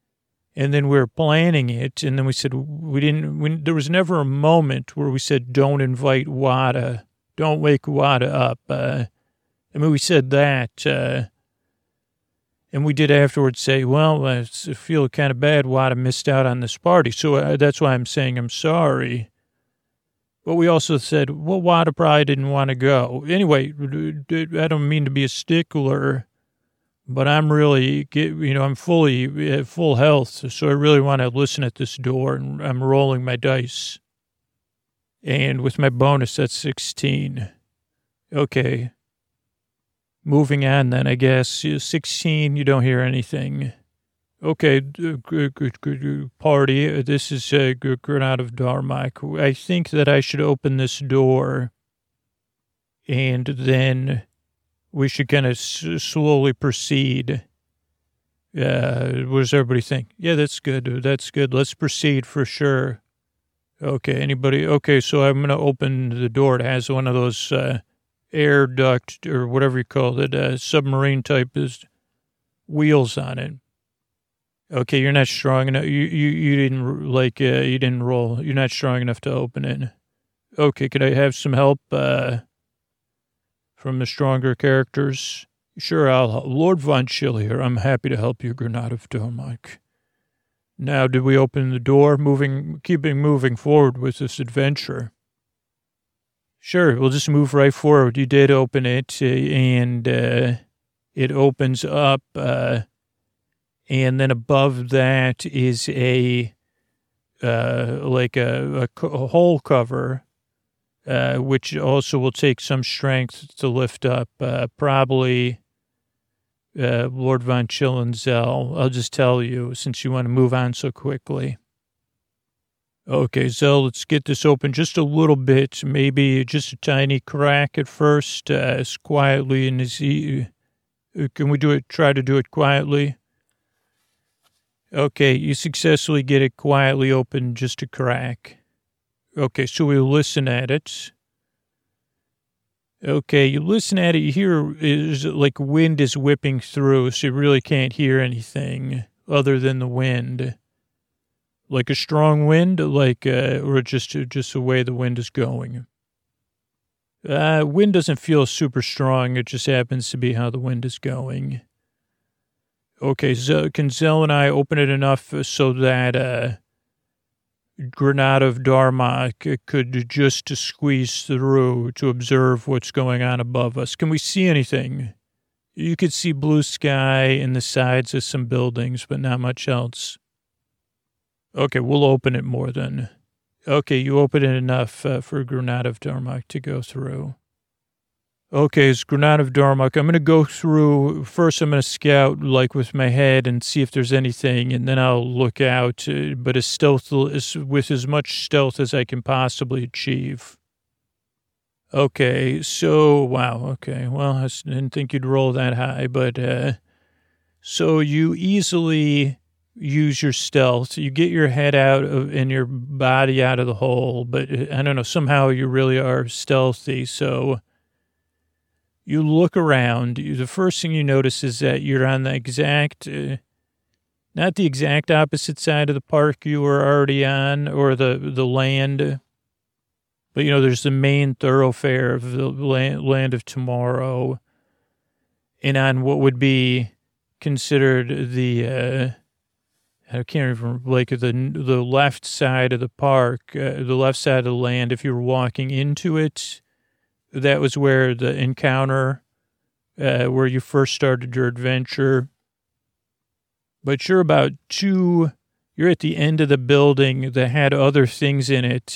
And then we were planning it, and then we said there was never a moment where we said, don't invite Wada, don't wake Wada up. We said that, and we did afterwards say, well, I feel kind of bad Wada missed out on this party, so that's why I'm saying I'm sorry. But we also said, well, Wada probably didn't want to go. Anyway, I don't mean to be a stickler, but I'm really, I'm fully at full health, so I really want to listen at this door, and I'm rolling my dice. And with my bonus, that's 16. Okay. Moving on then, I guess. 16, you don't hear anything. Okay, good party. This is Granada of Darmok. I think that I should open this door, and then we should kind of slowly proceed. What does everybody think? Yeah, that's good. That's good. Let's proceed for sure. Okay, anybody? Okay, so I'm going to open the door. It has one of those air duct or whatever you call it, submarine type wheels on it. Okay, you're not strong enough. You didn't you didn't roll. You're not strong enough to open it. Okay, could I have some help from the stronger characters? Sure, Lord Von Chill here. I'm happy to help you, Granada of Darmok. Now, did we open the door? Keeping moving forward with this adventure. Sure, we'll just move right forward. You did open it, and it opens up, and then above that is a hole cover, which also will take some strength to lift up, probably Lord Von Chill and Zell. I'll just tell you, since you want to move on so quickly. Okay, Zell, let's get this open just a little bit, maybe just a tiny crack at first, as quietly and as can we try to do it quietly? Okay, you successfully get it quietly open, just a crack. Okay, so we'll listen at it. Okay, you listen at it, you hear is like wind is whipping through, so you really can't hear anything other than the wind. Like a strong wind, or just the way the wind is going. Wind doesn't feel super strong. It just happens to be how the wind is going. Okay, so can Zell and I open it enough so that Granada of Darmok could just squeeze through to observe what's going on above us? Can we see anything? You could see blue sky and the sides of some buildings, but not much else. Okay, we'll open it more then. Okay, you open it enough for Granada of Darmok to go through. Okay, it's Granada of Darmok. I'm going to go through. First, I'm going to scout with my head and see if there's anything, and then I'll look out, but with as much stealth as I can possibly achieve. Okay, so, wow, okay. Well, I didn't think you'd roll that high, but, so you easily use your stealth. You get your head out and your body out of the hole, but I don't know, somehow you really are stealthy. So you look around. The first thing you notice is that you're on the exact, not the exact opposite side of the park you were already on, or the land, but there's the main thoroughfare of the land of tomorrow, and on what would be considered the, I can't even, the left side of the park, the left side of the land, if you were walking into it, that was where the encounter, where you first started your adventure. But you're you're at the end of the building that had other things in it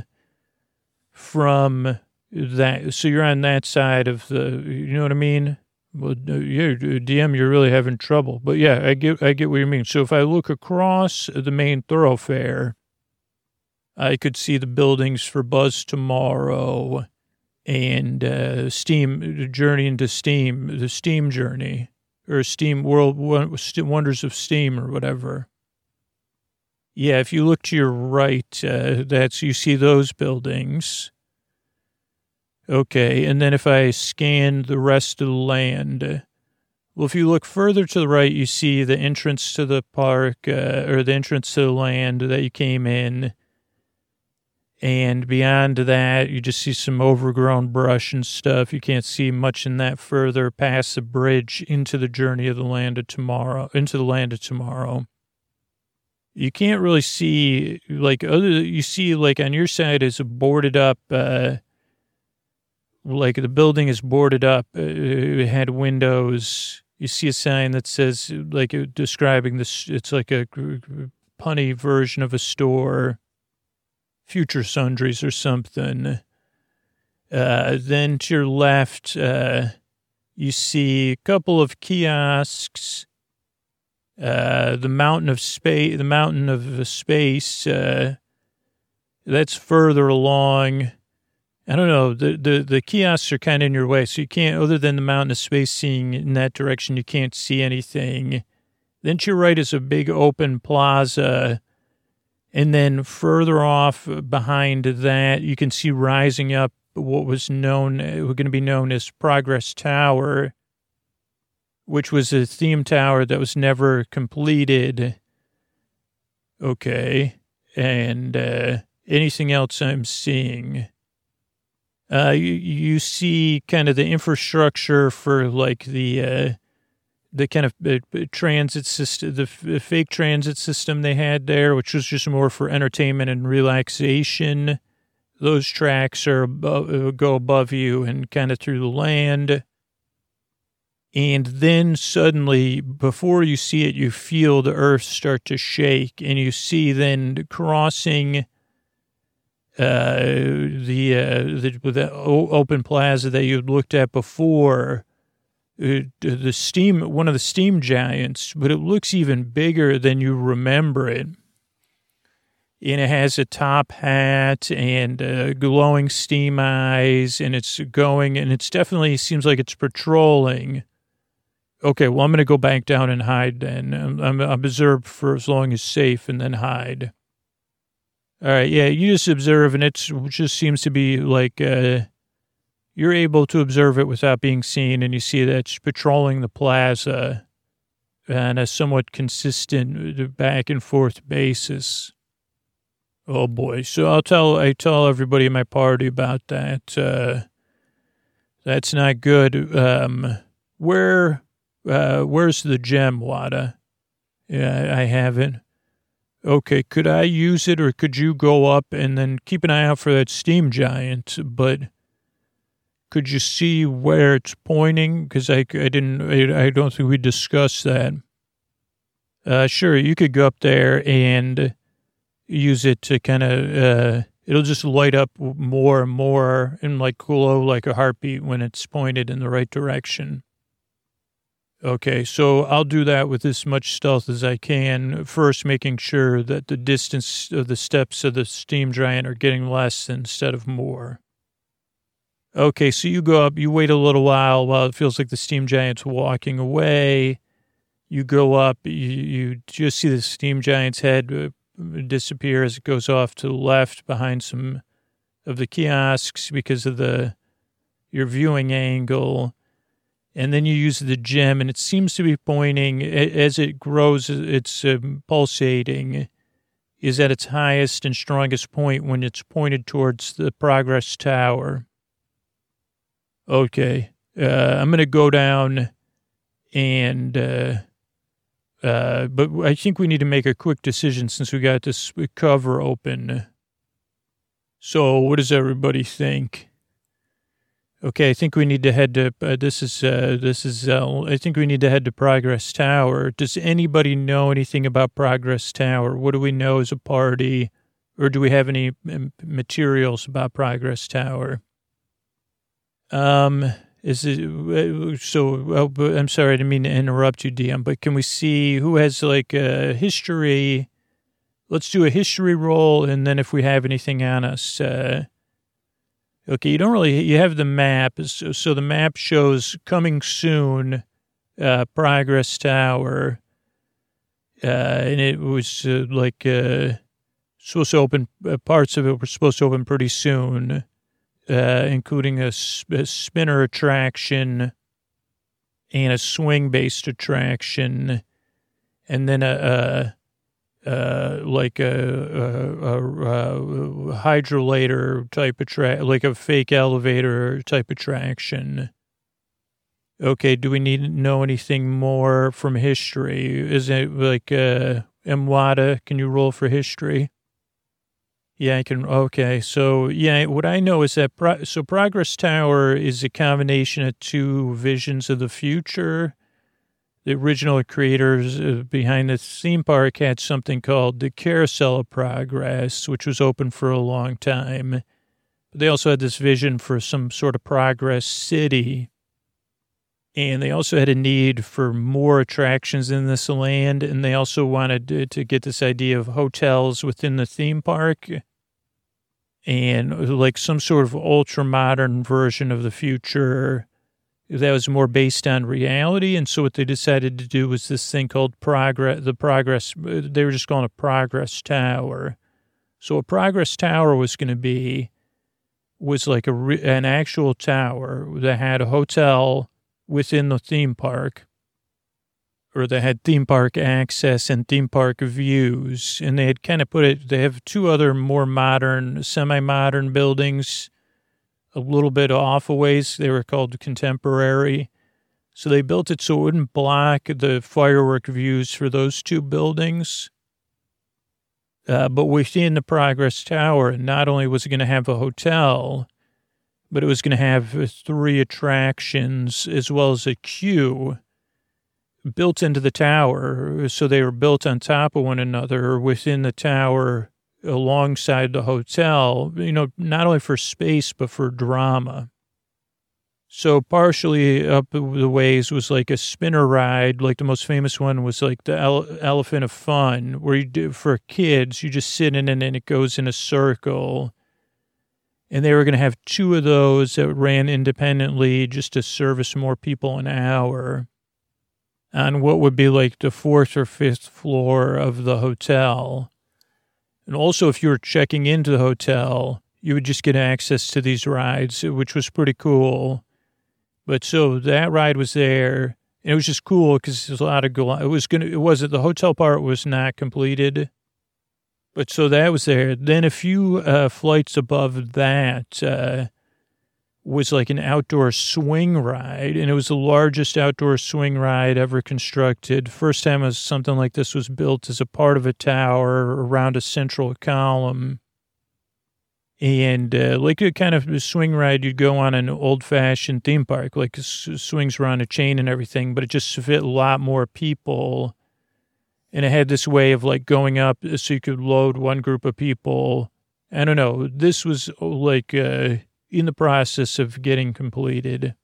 from that. So you're on that side of you know what I mean? Well, yeah, DM, you're really having trouble. But yeah, I get what you mean. So if I look across the main thoroughfare, I could see the buildings for Buzz Tomorrow and Steam, Journey into Steam, the Steam Journey, or Steam World, Wonders of Steam or whatever. Yeah, if you look to your right, you see those buildings. Okay, and then if I scan the rest of the land, Well, if you look further to the right, you see the entrance to the park, or the entrance to the land that you came in. And beyond that, you just see some overgrown brush and stuff. You can't see much in that further past the bridge into the journey of the land of tomorrow, into the land of tomorrow. You can't really see, like, you see, like, on your side is a boarded up, like the building is boarded up. It had windows. You see a sign that says, like, describing this, it's like a punny version of a store. Future Sundries or something. Then to your left, you see a couple of kiosks. The mountain of space. That's further along. I don't know. The kiosks are kind of in your way, so you can't. Other than the mountain of space, seeing in that direction, you can't see anything. Then to your right is a big open plaza. And then further off behind that, you can see rising up what was going to be known as Progress Tower, which was a theme tower that was never completed. Okay. And anything else I'm seeing? You see kind of the infrastructure for like the kind of transit system, the fake transit system they had there, which was just more for entertainment and relaxation. Those tracks are go above you and kind of through the land. And then suddenly, before you see it, you feel the earth start to shake, and you see then crossing the open plaza that you had looked at before, one of the steam giants, but it looks even bigger than you remember it. And it has a top hat and glowing steam eyes, and it's definitely seems like it's patrolling. Okay, well, I'm going to go back down and hide then. I'm observed for as long as safe and then hide. All right, yeah, you just observe, and it just seems to be like you're able to observe it without being seen, and you see that it's patrolling the plaza on a somewhat consistent back and forth basis. Oh boy! So I tell everybody in my party about that. That's not good. Where's the gem, Wada? Yeah, I haven't. Okay, could I use it, or could you go up and then keep an eye out for that steam giant? But could you see where it's pointing? Because I don't think we discussed that. Sure, you could go up there and use it to kind of, it'll just light up more and more and like glow like a heartbeat when it's pointed in the right direction. Okay, so I'll do that with as much stealth as I can. First, making sure that the distance of the steps of the steam giant are getting less instead of more. Okay, so you go up, you wait a little while it feels like the steam giant's walking away. You go up, you just see the steam giant's head disappear as it goes off to the left behind some of the kiosks because of your viewing angle. And then you use the gem, and it seems to be pointing, as it grows, it's pulsating, is at its highest and strongest point when it's pointed towards the Progress Tower. Okay, I'm going to go down and, but I think we need to make a quick decision since we got this cover open. So what does everybody think? Okay, I think we need to head to, I think we need to head to Progress Tower. Does anybody know anything about Progress Tower? What do we know as a party? Or do we have any materials about Progress Tower? Is it, so, I'm sorry, I didn't mean to interrupt you, DM, but can we see who has like a history? Let's do a history roll, and then if we have anything on us, okay, you have the map. So the map shows coming soon, Progress Tower, and it was supposed to open, parts of it were supposed to open pretty soon. Including a spinner attraction and a swing-based attraction, and then a hydrolator type like a fake elevator type attraction. Okay, do we need to know anything more from history? Is it like Mwada? Can you roll for history? Yeah, I can. Okay, so yeah, what I know is that Progress Tower is a combination of two visions of the future. The original creators behind the theme park had something called the Carousel of Progress, which was open for a long time. But they also had this vision for some sort of progress city. And they also had a need for more attractions in this land. And they also wanted to get this idea of hotels within the theme park and like some sort of ultra modern version of the future that was more based on reality. And so what they decided to do was this thing called Progress, they were just calling it Progress Tower. So a Progress Tower was like an actual tower that had a hotel within the theme park, or they had theme park access and theme park views. And they had kind of they have two other more modern, semi-modern buildings a little bit off a ways. They were called Contemporary. So they built it so it wouldn't block the firework views for those two buildings. But within the Progress Tower, not only was it going to have a hotel, but it was going to have 3 attractions as well as a queue built into the tower. So they were built on top of one another within the tower alongside the hotel, not only for space, but for drama. So partially up the ways was like a spinner ride. Like the most famous one was like the Elephant of Fun, where you do for kids, you just sit in it and it goes in a circle. And they were going to have 2 of those that ran independently just to service more people an hour on what would be like the 4th or 5th floor of the hotel. And also, if you were checking into the hotel, you would just get access to these rides, which was pretty cool. But so that ride was there, and it was just cool because there's a lot of the hotel part was not completed. But so that was there. Then a few flights above that was like an outdoor swing ride, and it was the largest outdoor swing ride ever constructed. First time something like this was built as a part of a tower around a central column. And like a kind of swing ride you'd go on an old-fashioned theme park, like swings around a chain and everything, but it just fit a lot more people. And it had this way of like going up so you could load one group of people. I don't know. This was like in the process of getting completed.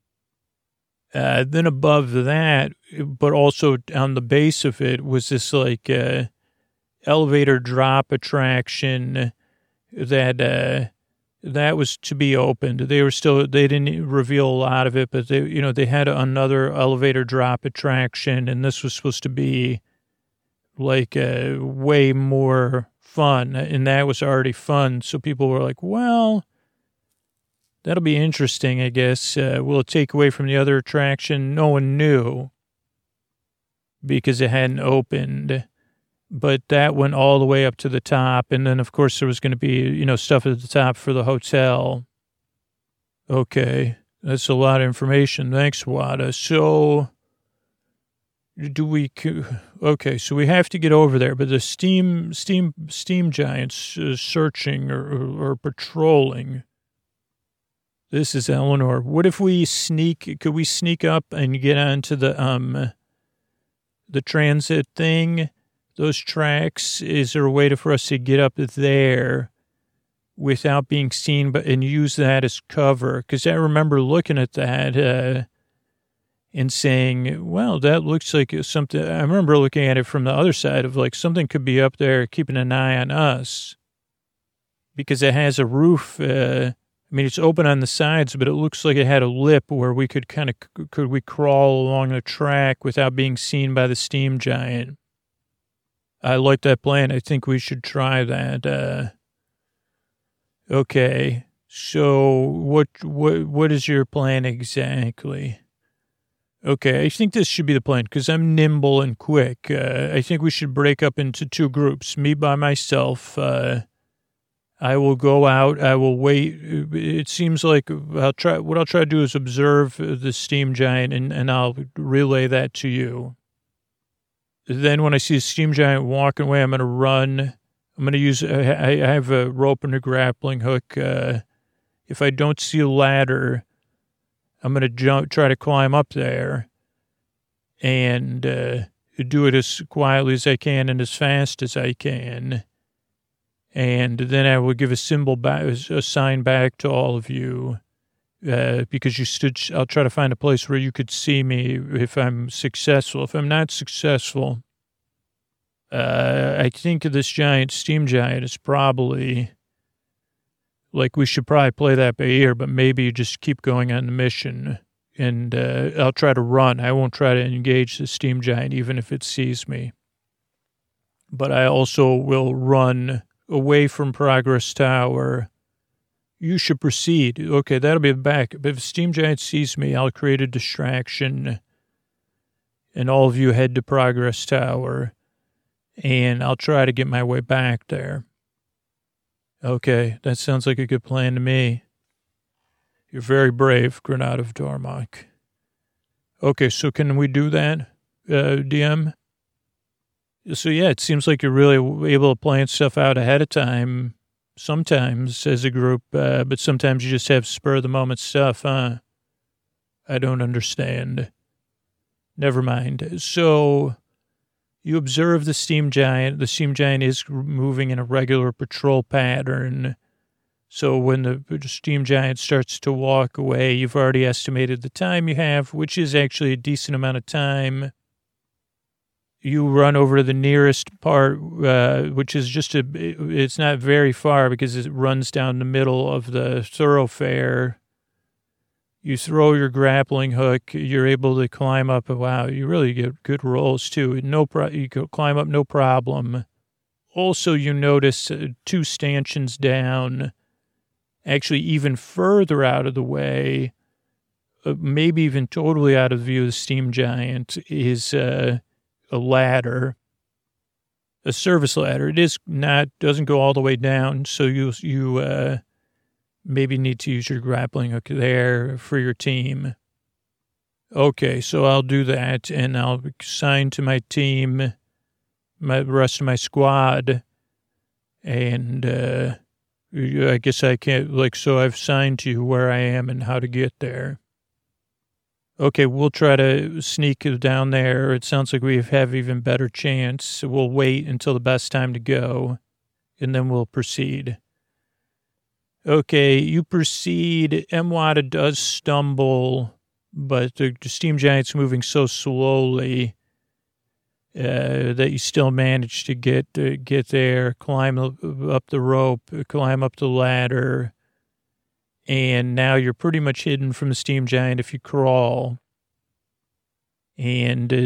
Then above that, but also on the base of it, was this like elevator drop attraction that was to be opened. They didn't reveal a lot of it, but they had another elevator drop attraction, and this was supposed to be like way more fun, and that was already fun. So people were like, well, that'll be interesting, I guess. Will it take away from the other attraction? No one knew because it hadn't opened. But that went all the way up to the top. And then, of course, there was going to be, stuff at the top for the hotel. Okay. That's a lot of information. Thanks, Wada. So okay, so we have to get over there. But the steam giants searching or patrolling. This is Eleanor. What if could we sneak up and get onto the transit thing? Those tracks, is there a way for us to get up there without being seen, and use that as cover? Because I remember looking at that and saying, well, that looks like something. I remember looking at it from the other side of like something could be up there keeping an eye on us because it has a roof. It's open on the sides, but it looks like it had a lip where we could we crawl along the track without being seen by the steam giant. I like that plan. I think we should try that. Okay. So what is your plan exactly? Okay, I think this should be the plan because I'm nimble and quick. I think we should break up into 2 groups. Me by myself. I will go out. I will wait. It seems like I'll try to do is observe the steam giant and I'll relay that to you. Then when I see a steam giant walking away, I'm going to run. I'm going to use, I have a rope and a grappling hook. If I don't see a ladder, I'm going to try to climb up there and do it as quietly as I can and as fast as I can. And then I will give a sign back to all of you because I'll try to find a place where you could see me if I'm successful. If I'm not successful, I think this steam giant is probably, like, we should probably play that by ear, but maybe just keep going on the mission. And I'll try to run. I won't try to engage the steam giant, even if it sees me. But I also will run away from Progress Tower. You should proceed. Okay, that'll be back. But if steam giant sees me, I'll create a distraction. And all of you head to Progress Tower. And I'll try to get my way back there. Okay, that sounds like a good plan to me. You're very brave, Granada of Darmok. Okay, so can we do that, DM? So, yeah, it seems like you're really able to plan stuff out ahead of time, sometimes as a group, but sometimes you just have spur-of-the-moment stuff, huh? I don't understand. Never mind. So, you observe the steam giant. The steam giant is moving in a regular patrol pattern. So when the steam giant starts to walk away, you've already estimated the time you have, which is actually a decent amount of time. You run over to the nearest part, which is it's not very far because it runs down the middle of the thoroughfare. You throw your grappling hook. You're able to climb up. Wow, you really get good rolls, too. You can climb up no problem. Also, you notice 2 stanchions down, actually even further out of the way, maybe even totally out of view of the steam giant, is a ladder, a service ladder. It doesn't go all the way down, so you maybe need to use your grappling hook there for your team. Okay, so I'll do that, and I'll assign to my team, the rest of my squad, and I guess I can't, so I've signed to you where I am and how to get there. Okay, we'll try to sneak down there. It sounds like we have even better chance. We'll wait until the best time to go, and then we'll proceed. Okay, you proceed. Mwada does stumble, but the steam giant's moving so slowly that you still manage to get there, climb up the rope, climb up the ladder, and now you're pretty much hidden from the steam giant if you crawl. And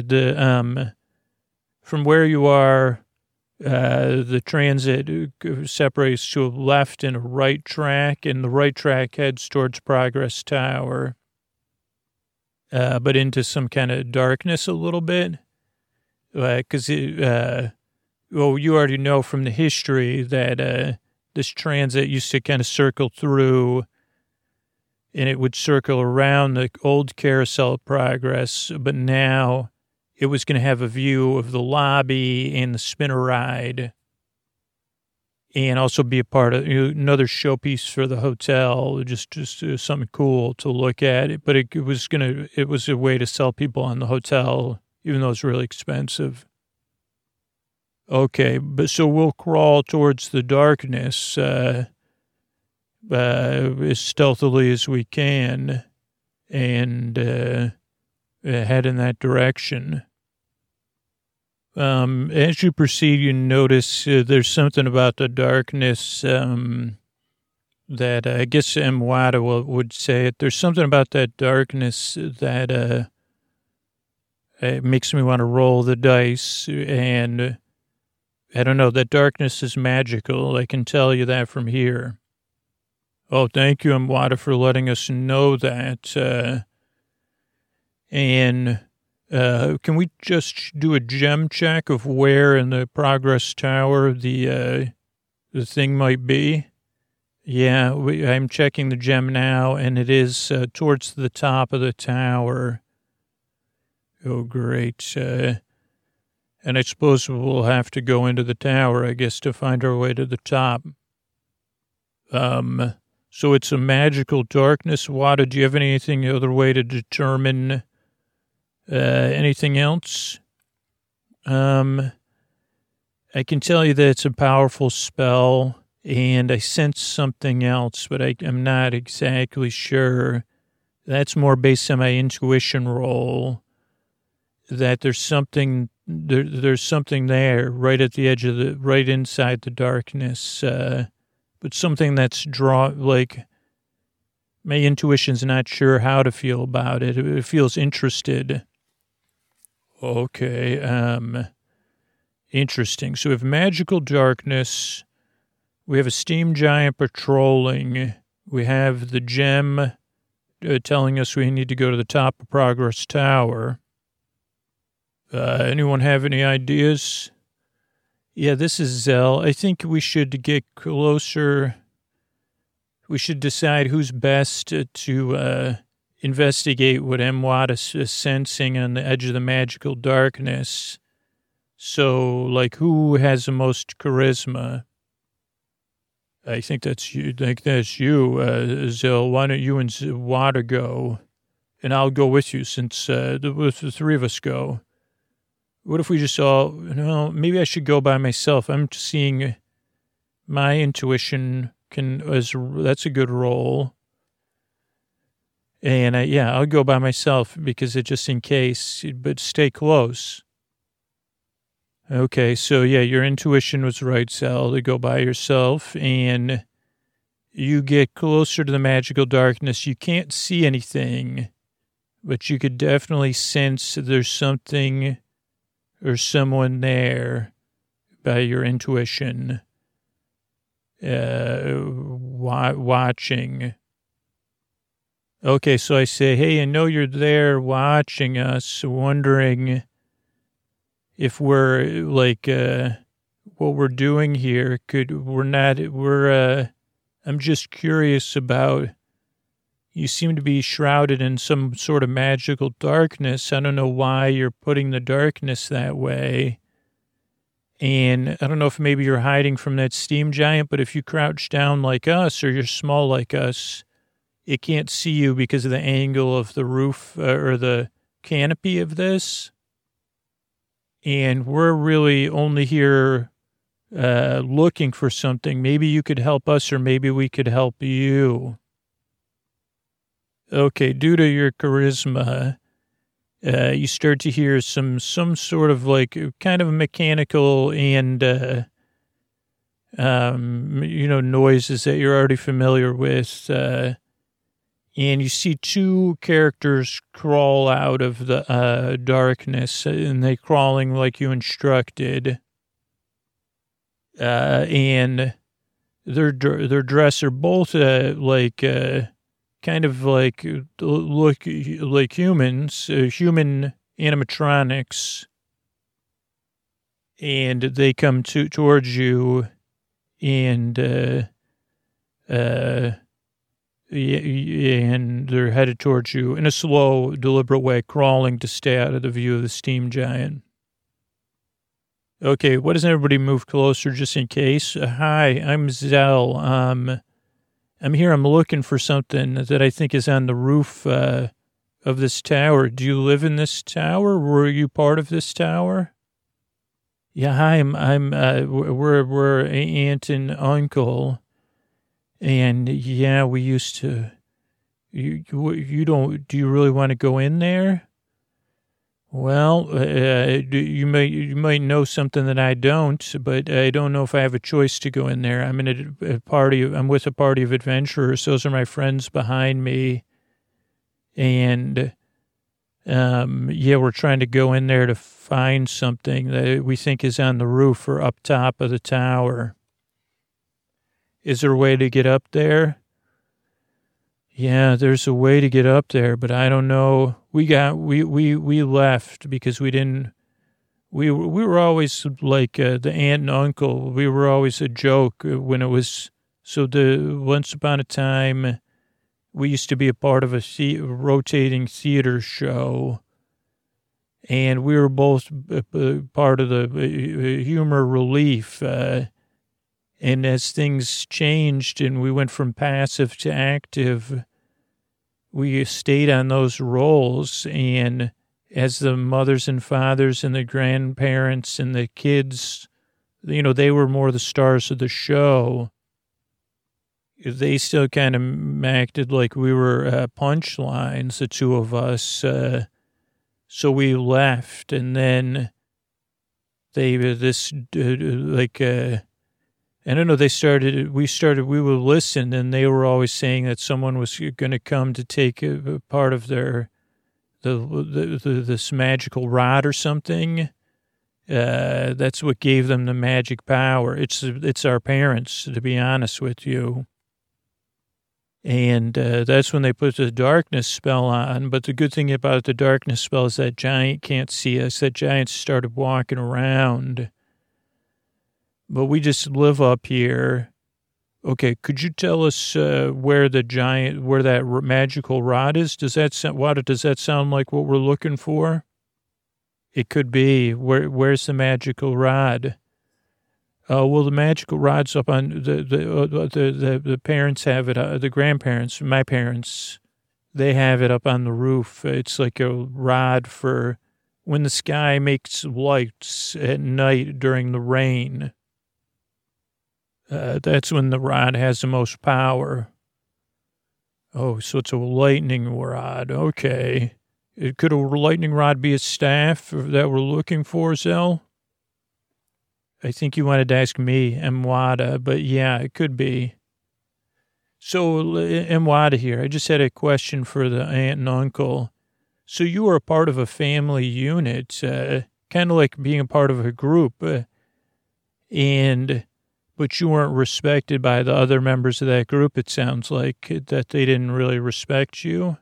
from where you are, the transit separates to a left and a right track, and the right track heads towards Progress Tower, but into some kind of darkness a little bit, because you already know from the history that this transit used to kind of circle through, and it would circle around the old Carousel of Progress, but now it was going to have a view of the lobby and the spinner ride, and also be a part of another showpiece for the hotel, just something cool to look at. But it was a way to sell people on the hotel, even though it's really expensive. Okay, but so we'll crawl towards the darkness as stealthily as we can, and head in that direction. As you proceed, you notice there's something about the darkness that I guess Mwada would say it. There's something about that darkness that it makes me want to roll the dice, and I don't know, that darkness is magical. I can tell you that from here. Oh, thank you, Mwada, for letting us know that. And can we just do a gem check of where in the progress tower the thing might be? Yeah, I'm checking the gem now, and it is towards the top of the tower. Oh, great. And I suppose we'll have to go into the tower, I guess, to find our way to the top. So it's a magical darkness. Wada, do you have anything other way to determine anything else? I can tell you that it's a powerful spell, and I sense something else, but I'm not exactly sure. That's more based on my intuition roll, that there's something there right at the edge of right inside the darkness, but something that's like my intuition's not sure how to feel about it. It feels interested. Okay, interesting. So we have magical darkness. We have a steam giant patrolling. We have the gem telling us we need to go to the top of Progress Tower. Anyone have any ideas? Yeah, this is Zell. I think we should get closer. We should decide who's best to investigate what Mwada is sensing on the edge of the magical darkness. So, like, who has the most charisma? I think that's you. Zell. Why don't you and Wada go? And I'll go with you since the three of us go. What if we just all, maybe I should go by myself. I'm seeing my intuition that's a good roll. And I'll go by myself because it just in case, but stay close. Okay, so your intuition was right, Sal, to go by yourself, and you get closer to the magical darkness. You can't see anything, but you could definitely sense there's something or someone there by your intuition, watching. Okay, so I say, hey, I know you're there watching us, wondering if we're like, what we're doing here, I'm just curious about, you seem to be shrouded in some sort of magical darkness. I don't know why you're putting the darkness that way. And I don't know if maybe you're hiding from that steam giant, but if you crouch down like us or you're small like us, it can't see you because of the angle of the roof or the canopy of this. And we're really only here looking for something. Maybe you could help us or maybe we could help you. Okay, due to your charisma, you start to hear some sort of like kind of mechanical and, noises that you're already familiar with. And you see two characters crawl out of the darkness, and they crawling like you instructed. And their dress are both kind of like look like humans, human animatronics. And they come towards you, and and they're headed towards you in a slow, deliberate way, crawling to stay out of the view of the steam giant. Okay, why doesn't everybody move closer just in case? Hi, I'm Zell. I'm here. I'm looking for something that I think is on the roof of this tower. Do you live in this tower? Were you part of this tower? Yeah, hi. We're aunt and uncle. And we used to, do you really want to go in there? Well, you might know something that I don't, but I don't know if I have a choice to go in there. I'm in I'm with a party of adventurers. Those are my friends behind me. And, we're trying to go in there to find something that we think is on the roof or up top of the tower. Is there a way to get up there? Yeah, there's a way to get up there, but I don't know. We left because we didn't. We were always like the aunt and uncle. We were always a joke when it was. So once upon a time, we used to be a part of a rotating theater show, and we were both part of the humor relief. And as things changed and we went from passive to active, we stayed on those roles. And as the mothers and fathers and the grandparents and the kids, they were more the stars of the show. They still kind of acted like we were punchlines, the two of us. So we left, and then I don't know, we would listen, and they were always saying that someone was going to come to take a part of this magical rod or something. That's what gave them the magic power. It's our parents, to be honest with you. And that's when they put the darkness spell on. But the good thing about the darkness spell is that giant can't see us. That giant started walking around. But we just live up here. Okay, could you tell us where that magical rod is? Does that sound like what we're looking for? It could be. Where's the magical rod? Well, the magical rod's up on the parents have it. The grandparents, my parents, they have it up on the roof. It's like a rod for when the sky makes lights at night during the rain. That's when the rod has the most power. Oh, so it's a lightning rod. Okay. Could a lightning rod be a staff that we're looking for, Zell? I think you wanted to ask me, Mwada, but yeah, it could be. So, Mwada here, I just had a question for the aunt and uncle. So you were a part of a family unit, kind of like being a part of a group, but you weren't respected by the other members of that group, it sounds like, that they didn't really respect you.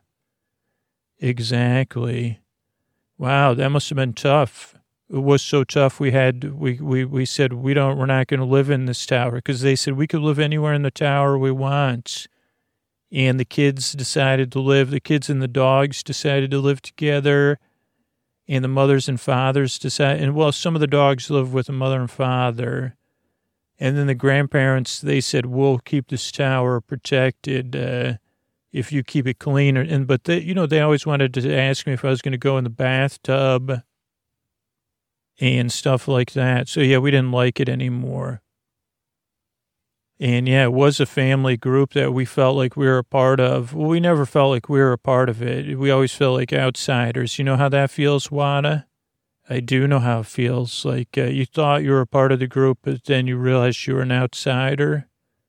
Exactly. Wow, that must have been tough. It was so tough. We said we're not going to live in this tower, because they said we could live anywhere in the tower we want. And the kids and the dogs decided to live together. And the mothers and fathers decided, some of the dogs live with the mother and father. And then the grandparents, they said, we'll keep this tower protected if you keep it clean. But they always wanted to ask me if I was going to go in the bathtub and stuff like that. So, yeah, we didn't like it anymore. And, yeah, it was a family group that we felt like we were a part of. Well, we never felt like we were a part of it. We always felt like outsiders. You know how that feels, Wada? I do know how it feels. Like you thought you were a part of the group, but then you realized you were an outsider.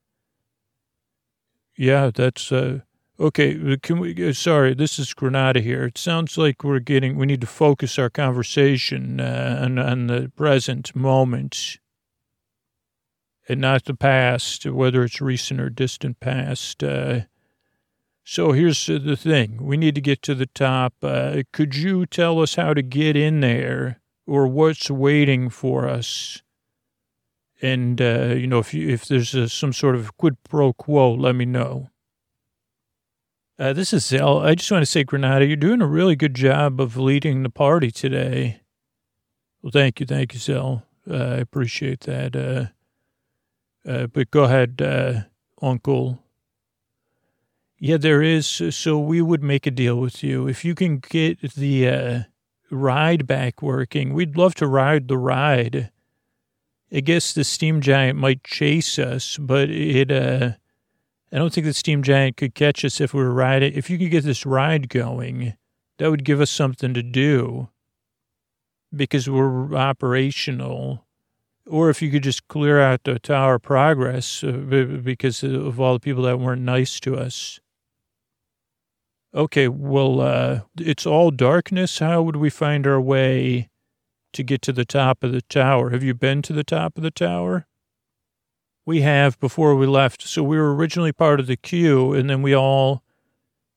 Yeah, that's... Okay, sorry, this is Granada here. It sounds like we need to focus our conversation on the present moment and not the past, whether it's recent or distant past. So here's the thing. We need to get to the top. Could you tell us how to get in there or what's waiting for us? And, if there's some sort of quid pro quo, let me know. This is Zell. I just want to say, Granada, you're doing a really good job of leading the party today. Well, thank you, Zell. I appreciate that. But go ahead, Uncle. Yeah, there is. So we would make a deal with you. If you can get the ride back working, we'd love to ride the ride. I guess the steam giant might chase us, but I don't think the steam giant could catch us if we were riding. If you could get this ride going, that would give us something to do because we're operational. Or if you could just clear out the Tower of Progress because of all the people that weren't nice to us. Okay, well, it's all darkness. How would we find our way to get to the top of the tower? Have you been to the top of the tower? We have before we left. So we were originally part of the queue, and then we all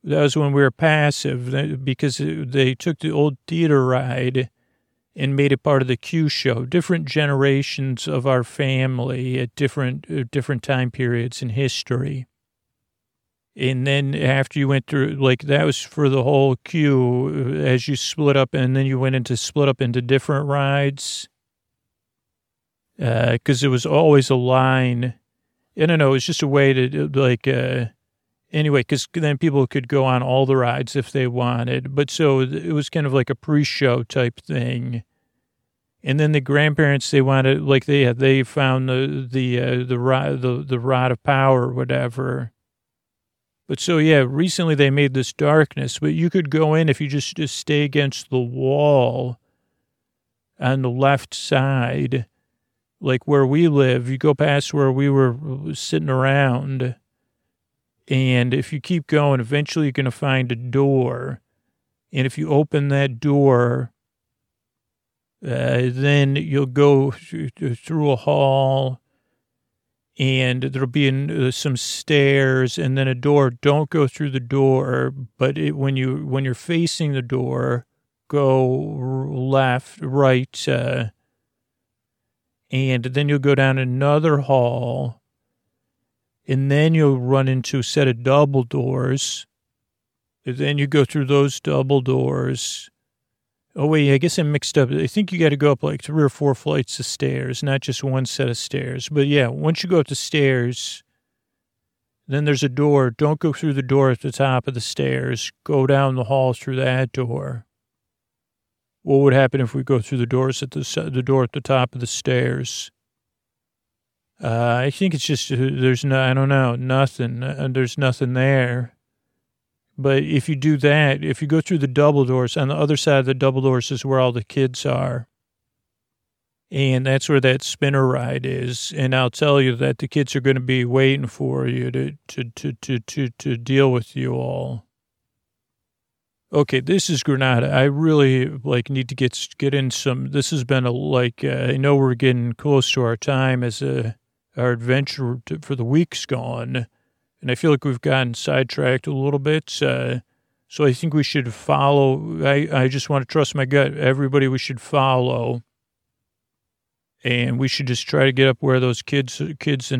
That was when we were passive because they took the old theater ride and made it part of the Q show. Different generations of our family at different time periods in history. And then after you went through, like, that was for the whole queue as you split up, and then you went into split up into different rides. Because it was always a line. I don't know, it was just a way to, like, anyway, because then people could go on all the rides if they wanted. But so it was kind of like a pre-show type thing. And then the grandparents, they wanted, like, they found the rod of power or whatever. But so, yeah, recently they made this darkness, but you could go in if you just stay against the wall on the left side, like where we live. You go past where we were sitting around, and if you keep going, eventually you're going to find a door. And if you open that door, then you'll go through a hall, and there'll be some stairs and then a door. Don't go through the door, but when you're facing the door, go left, right, and then you'll go down another hall, and then you'll run into a set of double doors. And then you go through those double doors. Oh, wait, I guess I mixed up. I think you got to go up like 3 or 4 flights of stairs, not just one set of stairs. But, yeah, once you go up the stairs, then there's a door. Don't go through the door at the top of the stairs. Go down the hall through that door. What would happen if we go through the doors at the door at the top of the stairs? I think it's just there's no, I don't know, nothing. There's nothing there. But if you do that, if you go through the double doors, on the other side of the double doors is where all the kids are. And that's where that spinner ride is. And I'll tell you that the kids are going to be waiting for you to deal with you all. Okay, this is Granada. I really need to get in some. This has been I know we're getting close to our time as our adventure for the week's gone. And I feel like we've gotten sidetracked a little bit. So I think we should follow. I just want to trust my gut. Everybody, we should follow. And we should just try to get up where those kids are.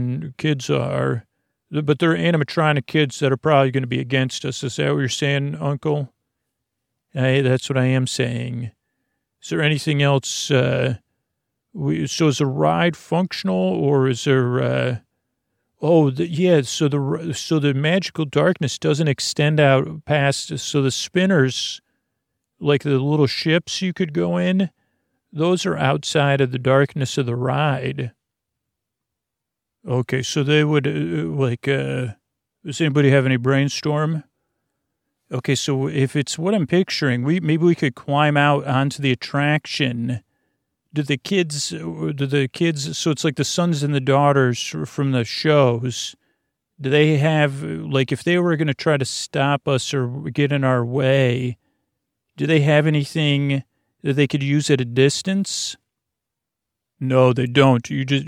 But they're animatronic kids that are probably going to be against us. Is that what you're saying, Uncle? Hey, that's what I am saying. Is there anything else? So is the ride functional, or is there... So the magical darkness doesn't extend out past, so the spinners, like the little ships you could go in, those are outside of the darkness of the ride. Okay, so they would, does anybody have any brainstorm? Okay, so if it's what I'm picturing, maybe we could climb out onto the attraction. Do the kids, so it's like the sons and the daughters from the shows, do they have, if they were going to try to stop us or get in our way, do they have anything that they could use at a distance? No, they don't. You just,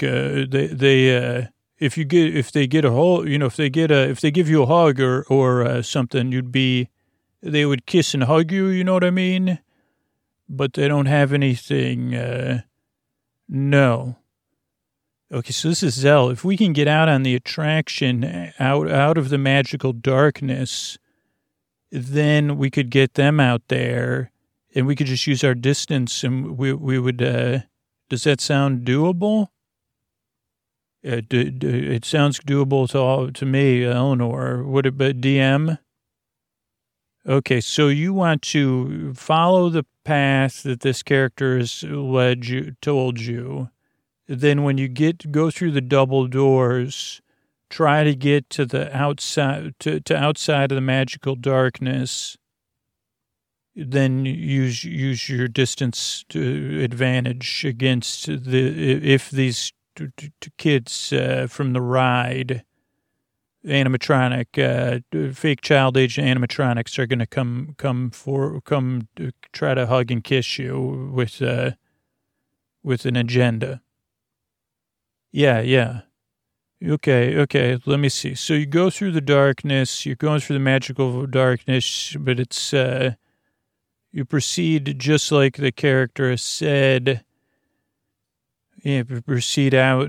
if they get a hold, if they give you a hug or something, they would kiss and hug you, you know what I mean? But they don't have anything, no. Okay, so this is Zell. If we can get out on the attraction, out of the magical darkness, then we could get them out there, and we could just use our distance, and we would, does that sound doable? It sounds doable to me, Eleanor. Would it be DM? Okay, so you want to follow the path that this character has told you. Then when you go through the double doors, try to get to the outside, to outside of the magical darkness. Then use your distance to advantage against if these kids from the ride, animatronic, fake child age animatronics are going to come try to hug and kiss you with an agenda. Yeah. Okay, let me see. So you go through the darkness, you're going through the magical darkness, but it's, you proceed just like the character has said. Yeah, proceed out,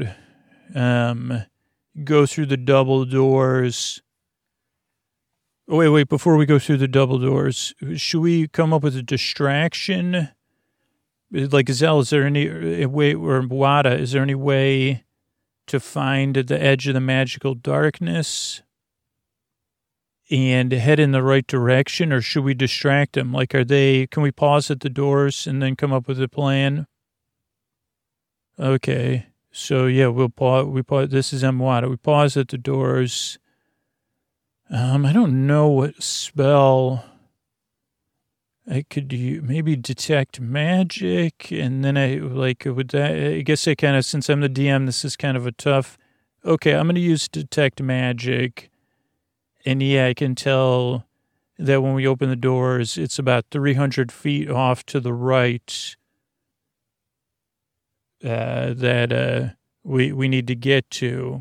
go through the double doors. Oh, wait, before we go through the double doors, should we come up with a distraction? Like, Zell, is there any way, or Wada, is there any way to find the edge of the magical darkness and head in the right direction, or should we distract them? Like, can we pause at the doors and then come up with a plan? Okay, so yeah, we'll pause. This is Wada. We pause at the doors. I don't know what spell I could use. Maybe detect magic, and then I guess I kind of, since I'm the DM, this is kind of a tough. Okay, I'm going to use detect magic, and yeah, I can tell that when we open the doors, it's about 300 feet off to the right. That we need to get to.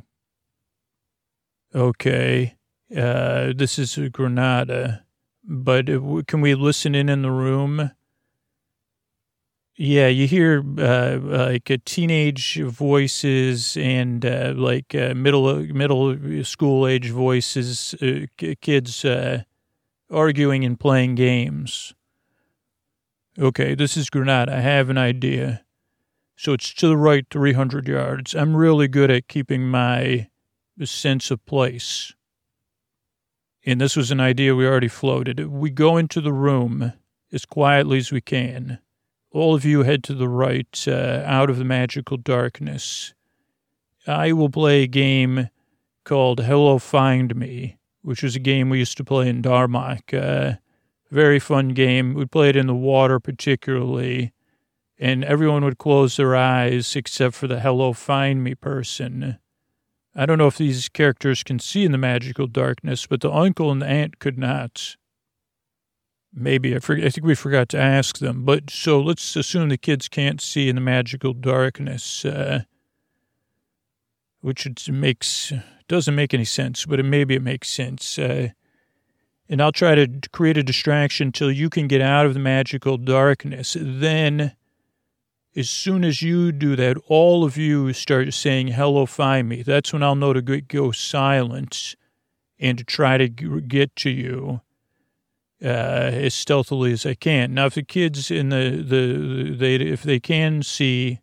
Okay, this is Granada. But can we listen in the room? Yeah, you hear like teenage voices and middle school age voices, kids arguing and playing games. Okay, this is Granada. I have an idea. So it's to the right 300 yards. I'm really good at keeping my sense of place. And this was an idea we already floated. We go into the room as quietly as we can. All of you head to the right, out of the magical darkness. I will play a game called Hello Find Me, which was a game we used to play in Darmok. Very fun game. We'd play it in the water particularly, and everyone would close their eyes except for the Hello Find Me person. I don't know if these characters can see in the magical darkness, but the uncle and the aunt could not. Maybe, I think we forgot to ask them. But so let's assume the kids can't see in the magical darkness, which doesn't make any sense, but maybe it makes sense. And I'll try to create a distraction till you can get out of the magical darkness. Then, as soon as you do that, all of you start saying, hello, find me. That's when I'll know to go silent and to try to get to you as stealthily as I can. Now, if the kids in if they can see,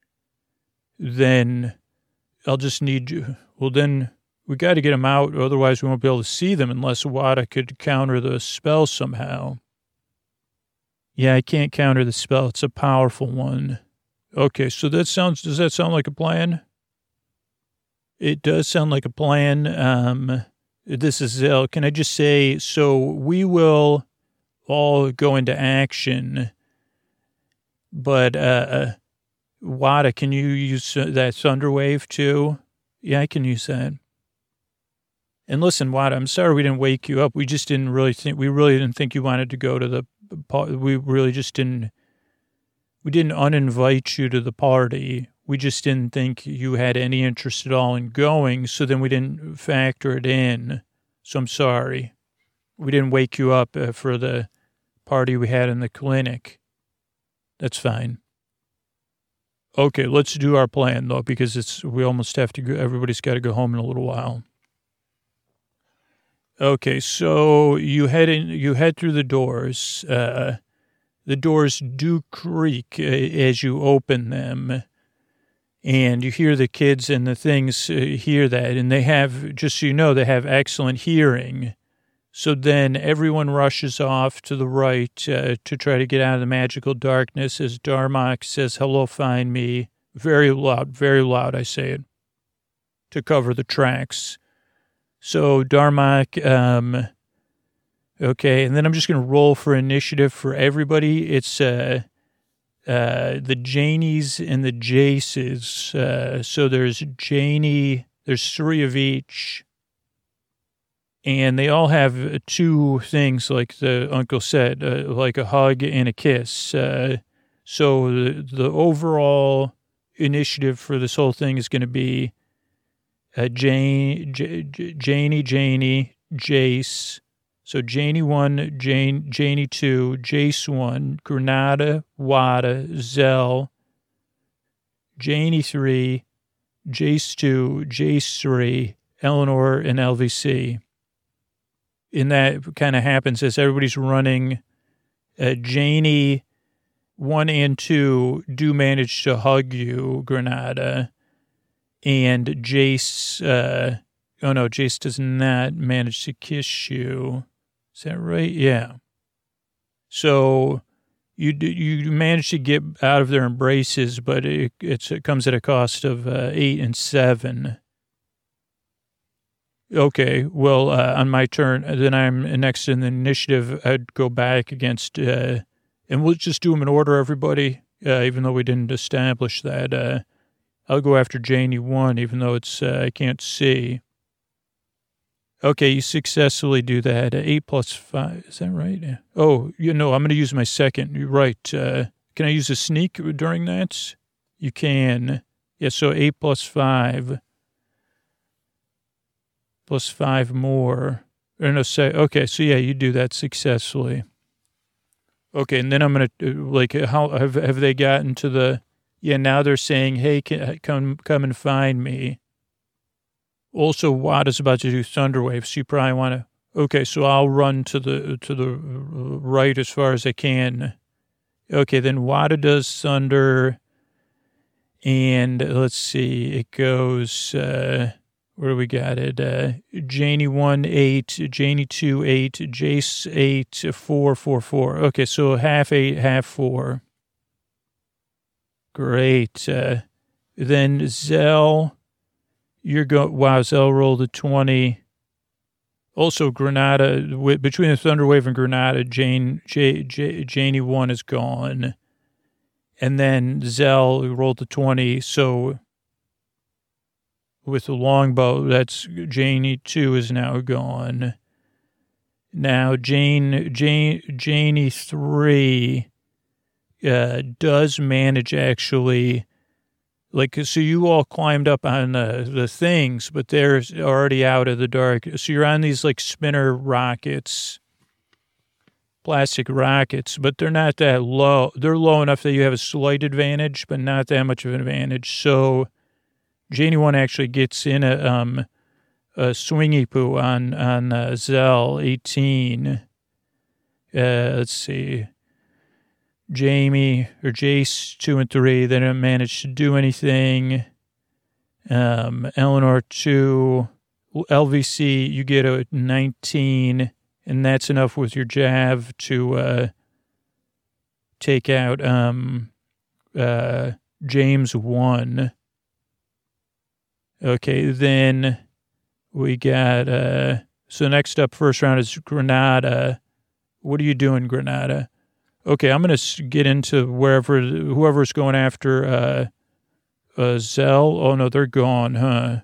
then I'll just need you. Well, then we got to get them out. Otherwise, we won't be able to see them unless Wada could counter the spell somehow. Yeah, I can't counter the spell. It's a powerful one. Okay, so does that sound like a plan? It does sound like a plan. This is Zell. Can I just say, so we will all go into action, but Wada, can you use that Thunderwave too? Yeah, I can use that. And listen, Wada, I'm sorry we didn't wake you up. We really didn't think you wanted to go to the we didn't uninvite you to the party. We just didn't think you had any interest at all in going, so then we didn't factor it in. So I'm sorry. We didn't wake you up for the party we had in the clinic. That's fine. Okay, let's do our plan, though, because we almost have to go. Everybody's got to go home in a little while. Okay, so you head through the doors. The doors do creak as you open them, and you hear the kids and the things hear that, and they have, just so you know, they have excellent hearing. So then everyone rushes off to the right to try to get out of the magical darkness as Darmok says, hello, find me. Very loud, I say it, to cover the tracks. So Darmok, okay, and then I'm just going to roll for initiative for everybody. It's the Janies and the Jaces. So there's Janie, there's 3 of each. And they all have 2 things, like the uncle said, like a hug and a kiss. So the overall initiative for this whole thing is going to be Janie, Jace. So Janie 1, Janie 2, Jace 1, Granada, Wada, Zell, Janie 3, Jace 2, Jace 3, Eleanor, and LVC. And that kind of happens as everybody's running. Janie 1 and 2 do manage to hug you, Granada. And Jace, Jace does not manage to kiss you. Is that right? Yeah. So you manage to get out of their embraces, but it comes at a cost of 8 and 7. Okay, well, on my turn, then I'm next in the initiative. I'd go back against, and we'll just do them in order, everybody, even though we didn't establish that. I'll go after Janie 1, even though it's I can't see. Okay, you successfully do that. 8 plus 5, is that right? Yeah. Oh, I'm going to use my second. You're right. Can I use a sneak during that? You can. Yeah, so 8 plus 5. Plus 5 more. Okay, so yeah, you do that successfully. Okay, and then I'm going to, how have they gotten to the, now they're saying, hey, come and find me. Also, Wada's about to do Thunderwave, so you probably want to, okay, so I'll run to the right as far as I can. Okay, then Wada does Thunder, and let's see, it goes, where do we got it? Janie 1, 8, Janie 2, 8, Jace 8, 4, 4, 4. Okay, so half 8, half 4. Great. Then Zell, Zell rolled a 20. Also, Granada, between the Thunderwave and Granada, Janie 1 is gone. And then Zell rolled a 20, so with the longbow, that's Janie 2 is now gone. Now, Janie 3 does manage actually, so you all climbed up on the things, but they're already out of the dark. So you're on these spinner rockets, plastic rockets, but they're not that low. They're low enough that you have a slight advantage, but not that much of an advantage. So Janie 1 actually gets in a swingy poo on Zell 18. Let's see. Jace 2 and 3, they didn't manage to do anything. Eleanor 2, LVC, you get a 19, and that's enough with your jav to take out James 1. Okay, then we got, so next up, first round is Granada. What are you doing, Granada? Okay, I'm going to get into whoever's going after Zell. Oh, no, they're gone, huh?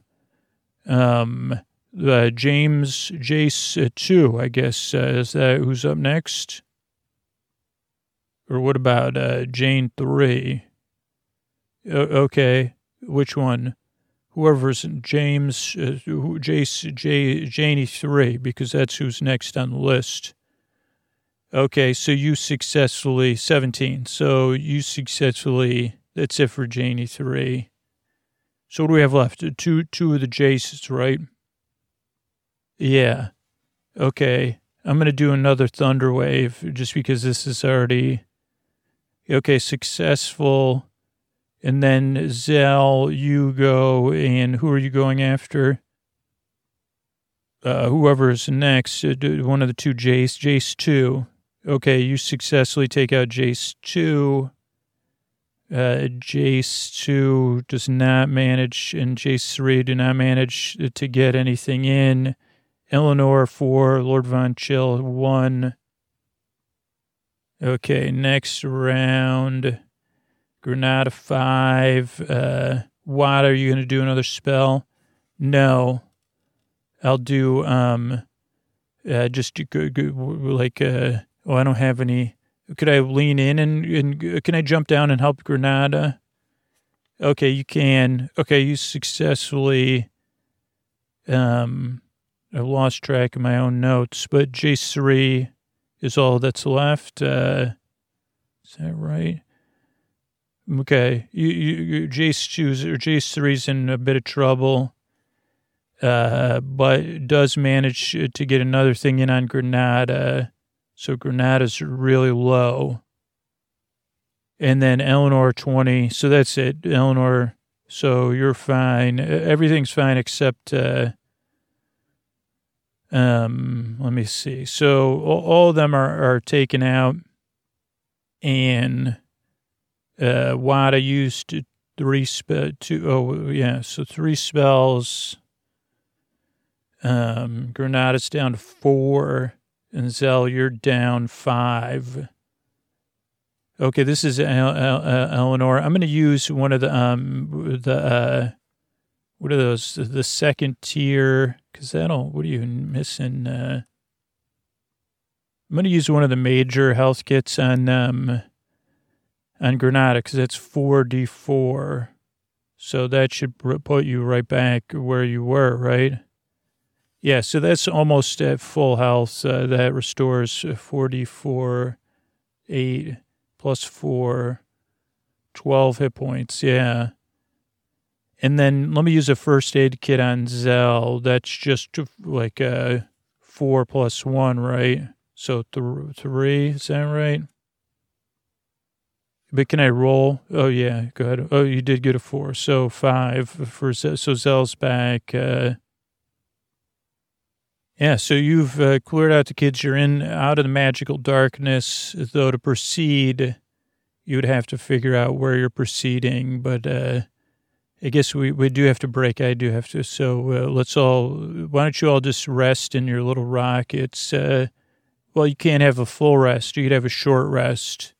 Jace 2, I guess. Is that who's up next? Or what about Jane 3? Okay, which one? Whoever's Janie 3, because that's who's next on the list. Okay, so you successfully, 17. So you successfully, that's it for Janie 3. So what do we have left? Two of the Jaces, right? Yeah. Okay. I'm going to do another Thunderwave just because this is already, okay, successful. And then Zell, you go, and who are you going after? Whoever's next, one of the two Jace 2. Okay, you successfully take out Jace 2. Jace 2 does not manage, and Jace 3 do not manage to get anything in. Eleanor 4, Lord Von Chill 1. Okay, next round, Granada 5. Wada, are you going to do another spell? No. I'll do, just I don't have any. Could I lean in and can I jump down and help Granada? Okay, you can. Okay, you successfully I've lost track of my own notes, but Jace 3 is all that's left. Is that right? Okay. Jace 3's in a bit of trouble. But does manage to get another thing in on Granada. So Granada's really low. And then Eleanor 20. So that's it, Eleanor. So you're fine. Everything's fine except, let me see. So all of them are taken out. And Wada used 3 spells. Granada's down to 4, and Zell, you're down 5. Okay, this is Eleanor. I'm going to use one of the what are those? The second tier, because what are you missing? I'm going to use one of the major health kits on Granada, because it's 4d4. So that should put you right back where you were, right? Yeah, so that's almost at full health. That restores 4d4, 8 plus 4, 12 hit points, yeah. And then let me use a first aid kit on Zell. That's just like 4 plus 1, right? So 3, is that right? But can I roll? Oh, yeah, go ahead. Oh, you did get a 4. So 5 for Zell. So Zell's back. Yeah, so you've cleared out the kids. You're out of the magical darkness. Though to proceed, you would have to figure out where you're proceeding. But I guess we do have to break. I do have to. So why don't you all just rest in your little rockets? Well, you can't have a full rest. You could have a short rest.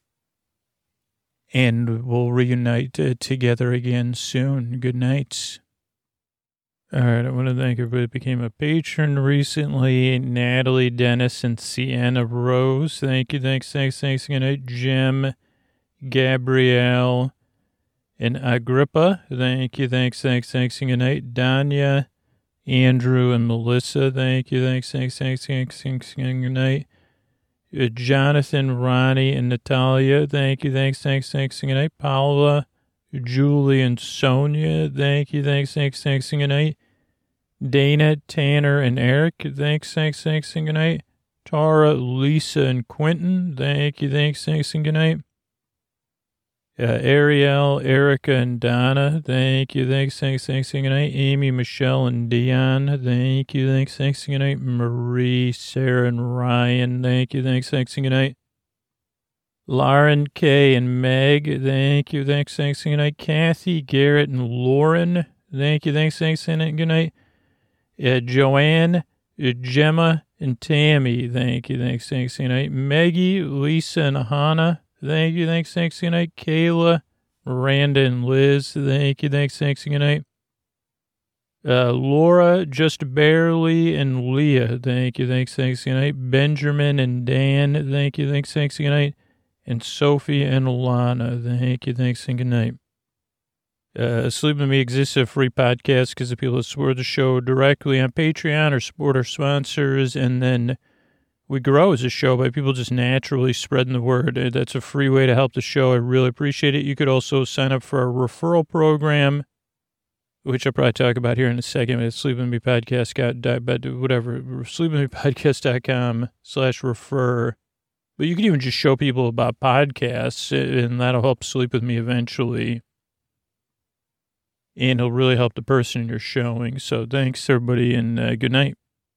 And we'll reunite together again soon. Good night. All right, I want to thank everybody that became a patron recently. Natalie, Dennis, and Sienna Rose. Thank you, thanks. Good night. Jim, Gabrielle, and Agrippa. Thank you, thanks. Good night. Danya, Andrew, and Melissa. Thank you, thanks. Good night. Jonathan, Ronnie, and Natalia. Thank you, thanks. Good night. Paula, Julie, and Sonia. Thank you, thanks. Good night. Dana, Tanner, and Eric. Thanks. Good night. Tara, Lisa, and Quentin. Thank you, thanks. Good night. Ariel, Erica, and Donna. Thank you, thanks. Good night. Amy, Michelle, and Dion. Thank you, thanks. Good night. Marie, Sarah, and Ryan. Thank you, thanks. Good night. Lauren, Kay, and Meg. Thank you, thanks. Good night. Kathy, Garrett, and Lauren. Thank you, thanks. Good night. Joanne, Gemma, and Tammy. Thank you, thanks. Good night. Maggie, Lisa, and Hannah. Thank you, thanks. Good night. Kayla, Miranda, and Liz. Thank you, thanks. Good night. Laura, just barely, and Leah. Thank you, thanks. Good night. Benjamin and Dan. Thank you, thanks. Good night. And Sophie and Alana. Thank you, thanks, and good night. Sleep With Me exists as a free podcast because the people that support the show directly on Patreon or support our sponsors, and then we grow as a show by people just naturally spreading the word. That's a free way to help the show. I really appreciate it. You could also sign up for our referral program, which I'll probably talk about here in a second. It's sleepwithmepodcast.com/refer. But you can even just show people about podcasts, and that'll help Sleep With Me eventually. And it'll really help the person you're showing. So thanks, everybody, and good night.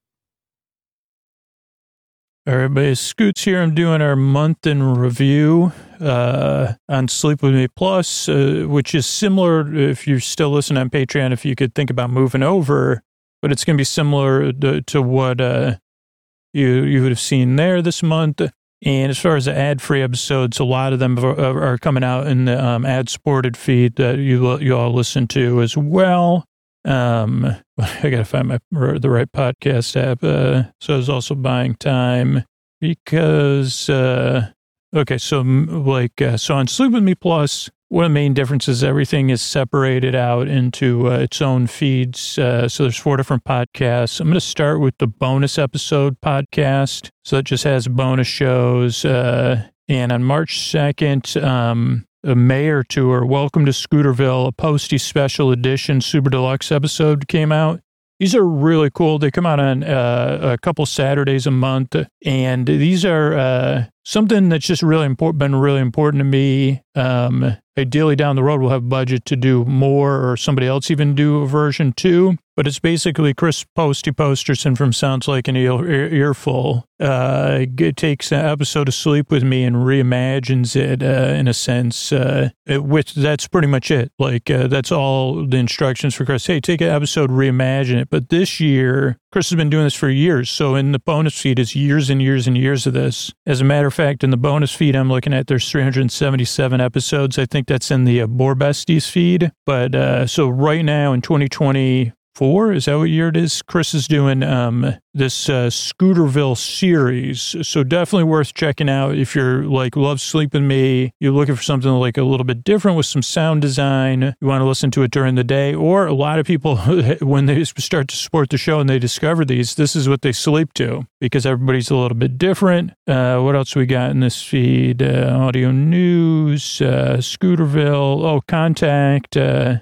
All right, everybody, Scoots here. I'm doing our month in review on Sleep With Me Plus, which is similar, if you're still listening on Patreon, if you could think about moving over. But it's going to be similar to what you would have seen there this month. And as far as the ad-free episodes, a lot of them are coming out in the ad-supported feed that you all listen to as well. I got to find the right podcast app. So I was also buying time because, so on Sleep With Me Plus, one of the main differences, everything is separated out into its own feeds. So there's 4 different podcasts. I'm going to start with the bonus episode podcast. So it just has bonus shows. And on March 2nd, a Mayor Tour, Welcome to Scooterville, a Posty Special Edition Super Deluxe episode came out. These are really cool. They come out on a couple Saturdays a month, and these are something that's just been really important to me. Ideally, down the road, we'll have budget to do more, or somebody else even do a version 2. But it's basically Chris Posty Posterson from Sounds Like an Earful. Takes an episode of Sleep With Me and reimagines it in a sense. That's pretty much it. Like, that's all the instructions for Chris. Hey, take an episode, reimagine it. But this year, Chris has been doing this for years. So in the bonus feed, it's years and years and years of this. As a matter of fact, in the bonus feed I'm looking at, there's 377 episodes. I think that's in the Boar Besties feed. But so right now in 2024, is that what year it is? Chris is doing this Scooterville series. So definitely worth checking out if you're like, love Sleep With Me, you're looking for something like a little bit different with some sound design, you want to listen to it during the day, or a lot of people, when they start to support the show and they discover these, this is what they sleep to, because everybody's a little bit different. What else we got in this feed? Audio news, Scooterville, Contact,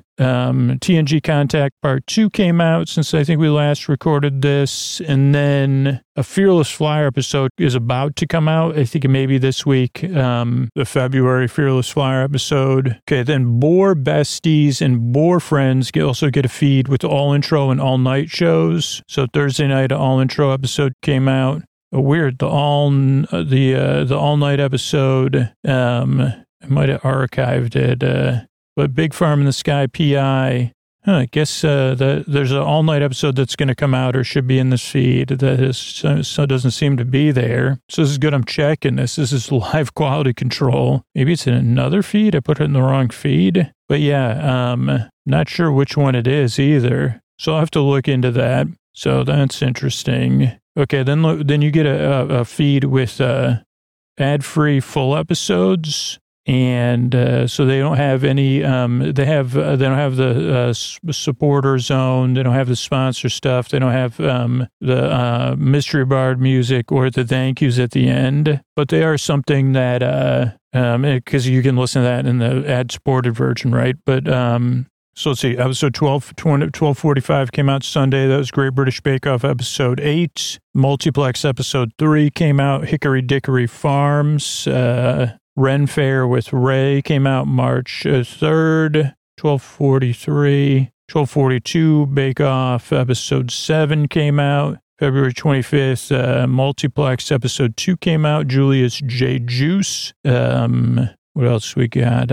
TNG Contact Part 2 came out since I think we last recorded this. And then a Fearless Flyer episode is about to come out. I think it may be this week, the February Fearless Flyer episode. Okay, then Boar Besties and Boar Friends also get a feed with all intro and all night shows. So Thursday night, all intro episode came out. Weird, the all night episode. I might have archived it. But Big Farm in the Sky PI, I guess there's an all-night episode that's going to come out or should be in this feed that doesn't seem to be there. So this is good. I'm checking this. This is live quality control. Maybe it's in another feed. I put it in the wrong feed. But yeah, not sure which one it is either. So I'll have to look into that. So that's interesting. Okay, then you get a feed with ad-free full episodes. And so they don't have any. They don't have the supporter zone. They don't have the sponsor stuff. They don't have the mystery bard music or the thank yous at the end. But they are something that because you can listen to that in the ad supported version, right? But so let's see. Episode 1245 came out Sunday. That was Great British Bake Off episode 8. Multiplex episode 3 came out. Hickory Dickory Farms. Ren Fair with Ray came out March 3rd, 1243. 1242 Bake Off episode 7 came out. February 25th, Multiplex episode 2 came out. Julius J. Juice. What else we got?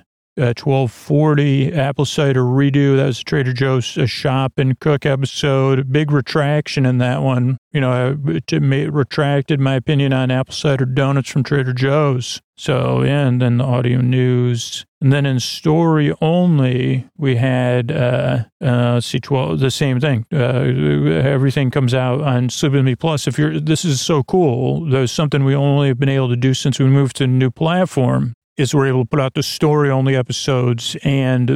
1240 Apple Cider Redo. That was Trader Joe's Shop and Cook episode. Big retraction in that one. You know, I retracted my opinion on apple cider donuts from Trader Joe's. So, yeah, and then the audio news. And then in story only, we had, the same thing. Everything comes out on Sleep With Me Plus. This is so cool. There's something we only have been able to do since we moved to a new platform, is we're able to put out the story only episodes and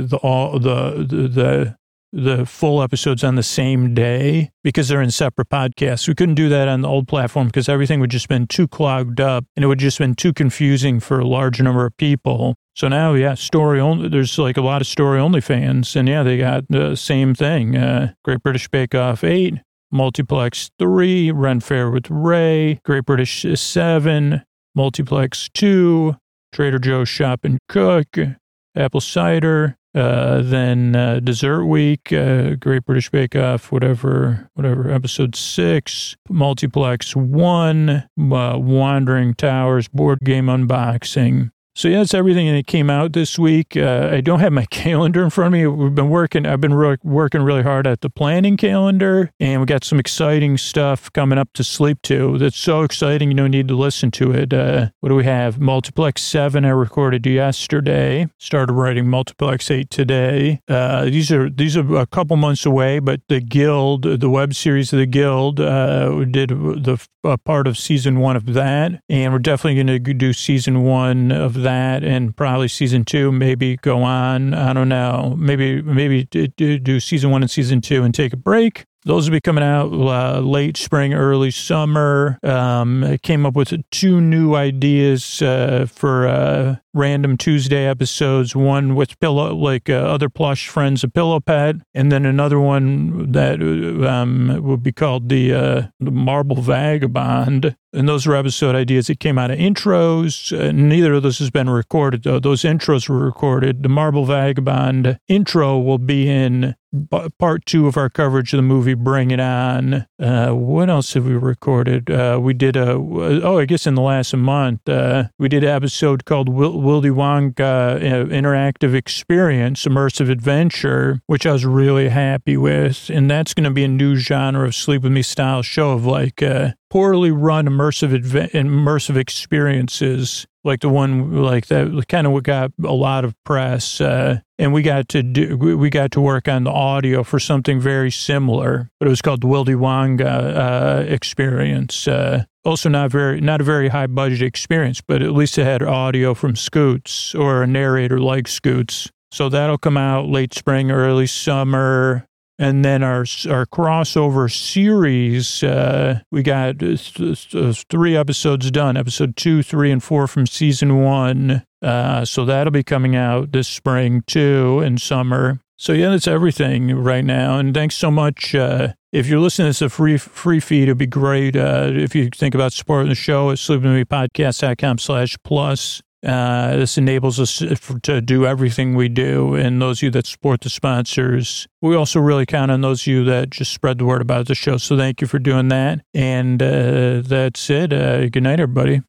the full episodes on the same day because they're in separate podcasts. We couldn't do that on the old platform because everything would just been too clogged up and it would just been too confusing for a large number of people. So now, yeah, story only. There's like a lot of story only fans, and yeah, they got the same thing. Great British Bake Off 8, Multiplex 3, Ren Fair with Ray, Great British 7, Multiplex 2, Trader Joe's Shop and Cook, Apple Cider. Then Dessert Week, Great British Bake Off, whatever, episode 6, Multiplex 1, Wandering Towers, board game unboxing. So yeah, that's everything that came out this week. I don't have my calendar in front of me. I've been working really hard at the planning calendar, and we got some exciting stuff coming up to sleep to. That's so exciting, you don't need to listen to it. What do we have? Multiplex 7 I recorded yesterday. Started writing Multiplex 8 today. These are a couple months away, but the Guild, the web series of the Guild, we did the part of season 1 of that, and we're definitely going to do season 1 of that and probably season 2, maybe go on. I don't know. Maybe do season 1 and season 2 and take a break. Those will be coming out late spring, early summer. I came up with 2 new ideas for random Tuesday episodes. One with other plush friends of Pillow Pet, and then another one that would be called the Marble Vagabond. And those were episode ideas that came out of intros. Neither of those has been recorded, though. Those intros were recorded. The Marble Vagabond intro will be in part 2 of our coverage of the movie Bring It On. What else have we recorded? We did I guess in the last month, we did an episode called Willy Wonka Interactive Experience, Immersive Adventure, which I was really happy with. And that's going to be a new genre of Sleep With Me style show of poorly run immersive experiences, like the one like that kind of got a lot of press, and we got to work on the audio for something very similar, but it was called the Willy Wonka experience. Also not a very high budget experience, but at least it had audio from Scoots or a narrator like Scoots. So that'll come out late spring, early summer. And then our crossover series, we got 3 episodes done, episode 2, 3, and 4 from season 1. So that'll be coming out this spring too, and summer. So yeah, that's everything right now. And thanks so much. If you're listening to this a free feed, it'd be great if you think about supporting the show at sleepwithmepodcast.com/plus. This enables us to do everything we do, and those of you that support the sponsors, we also really count on those of you that just spread the word about the show. So thank you for doing that. And that's it. Good night, everybody.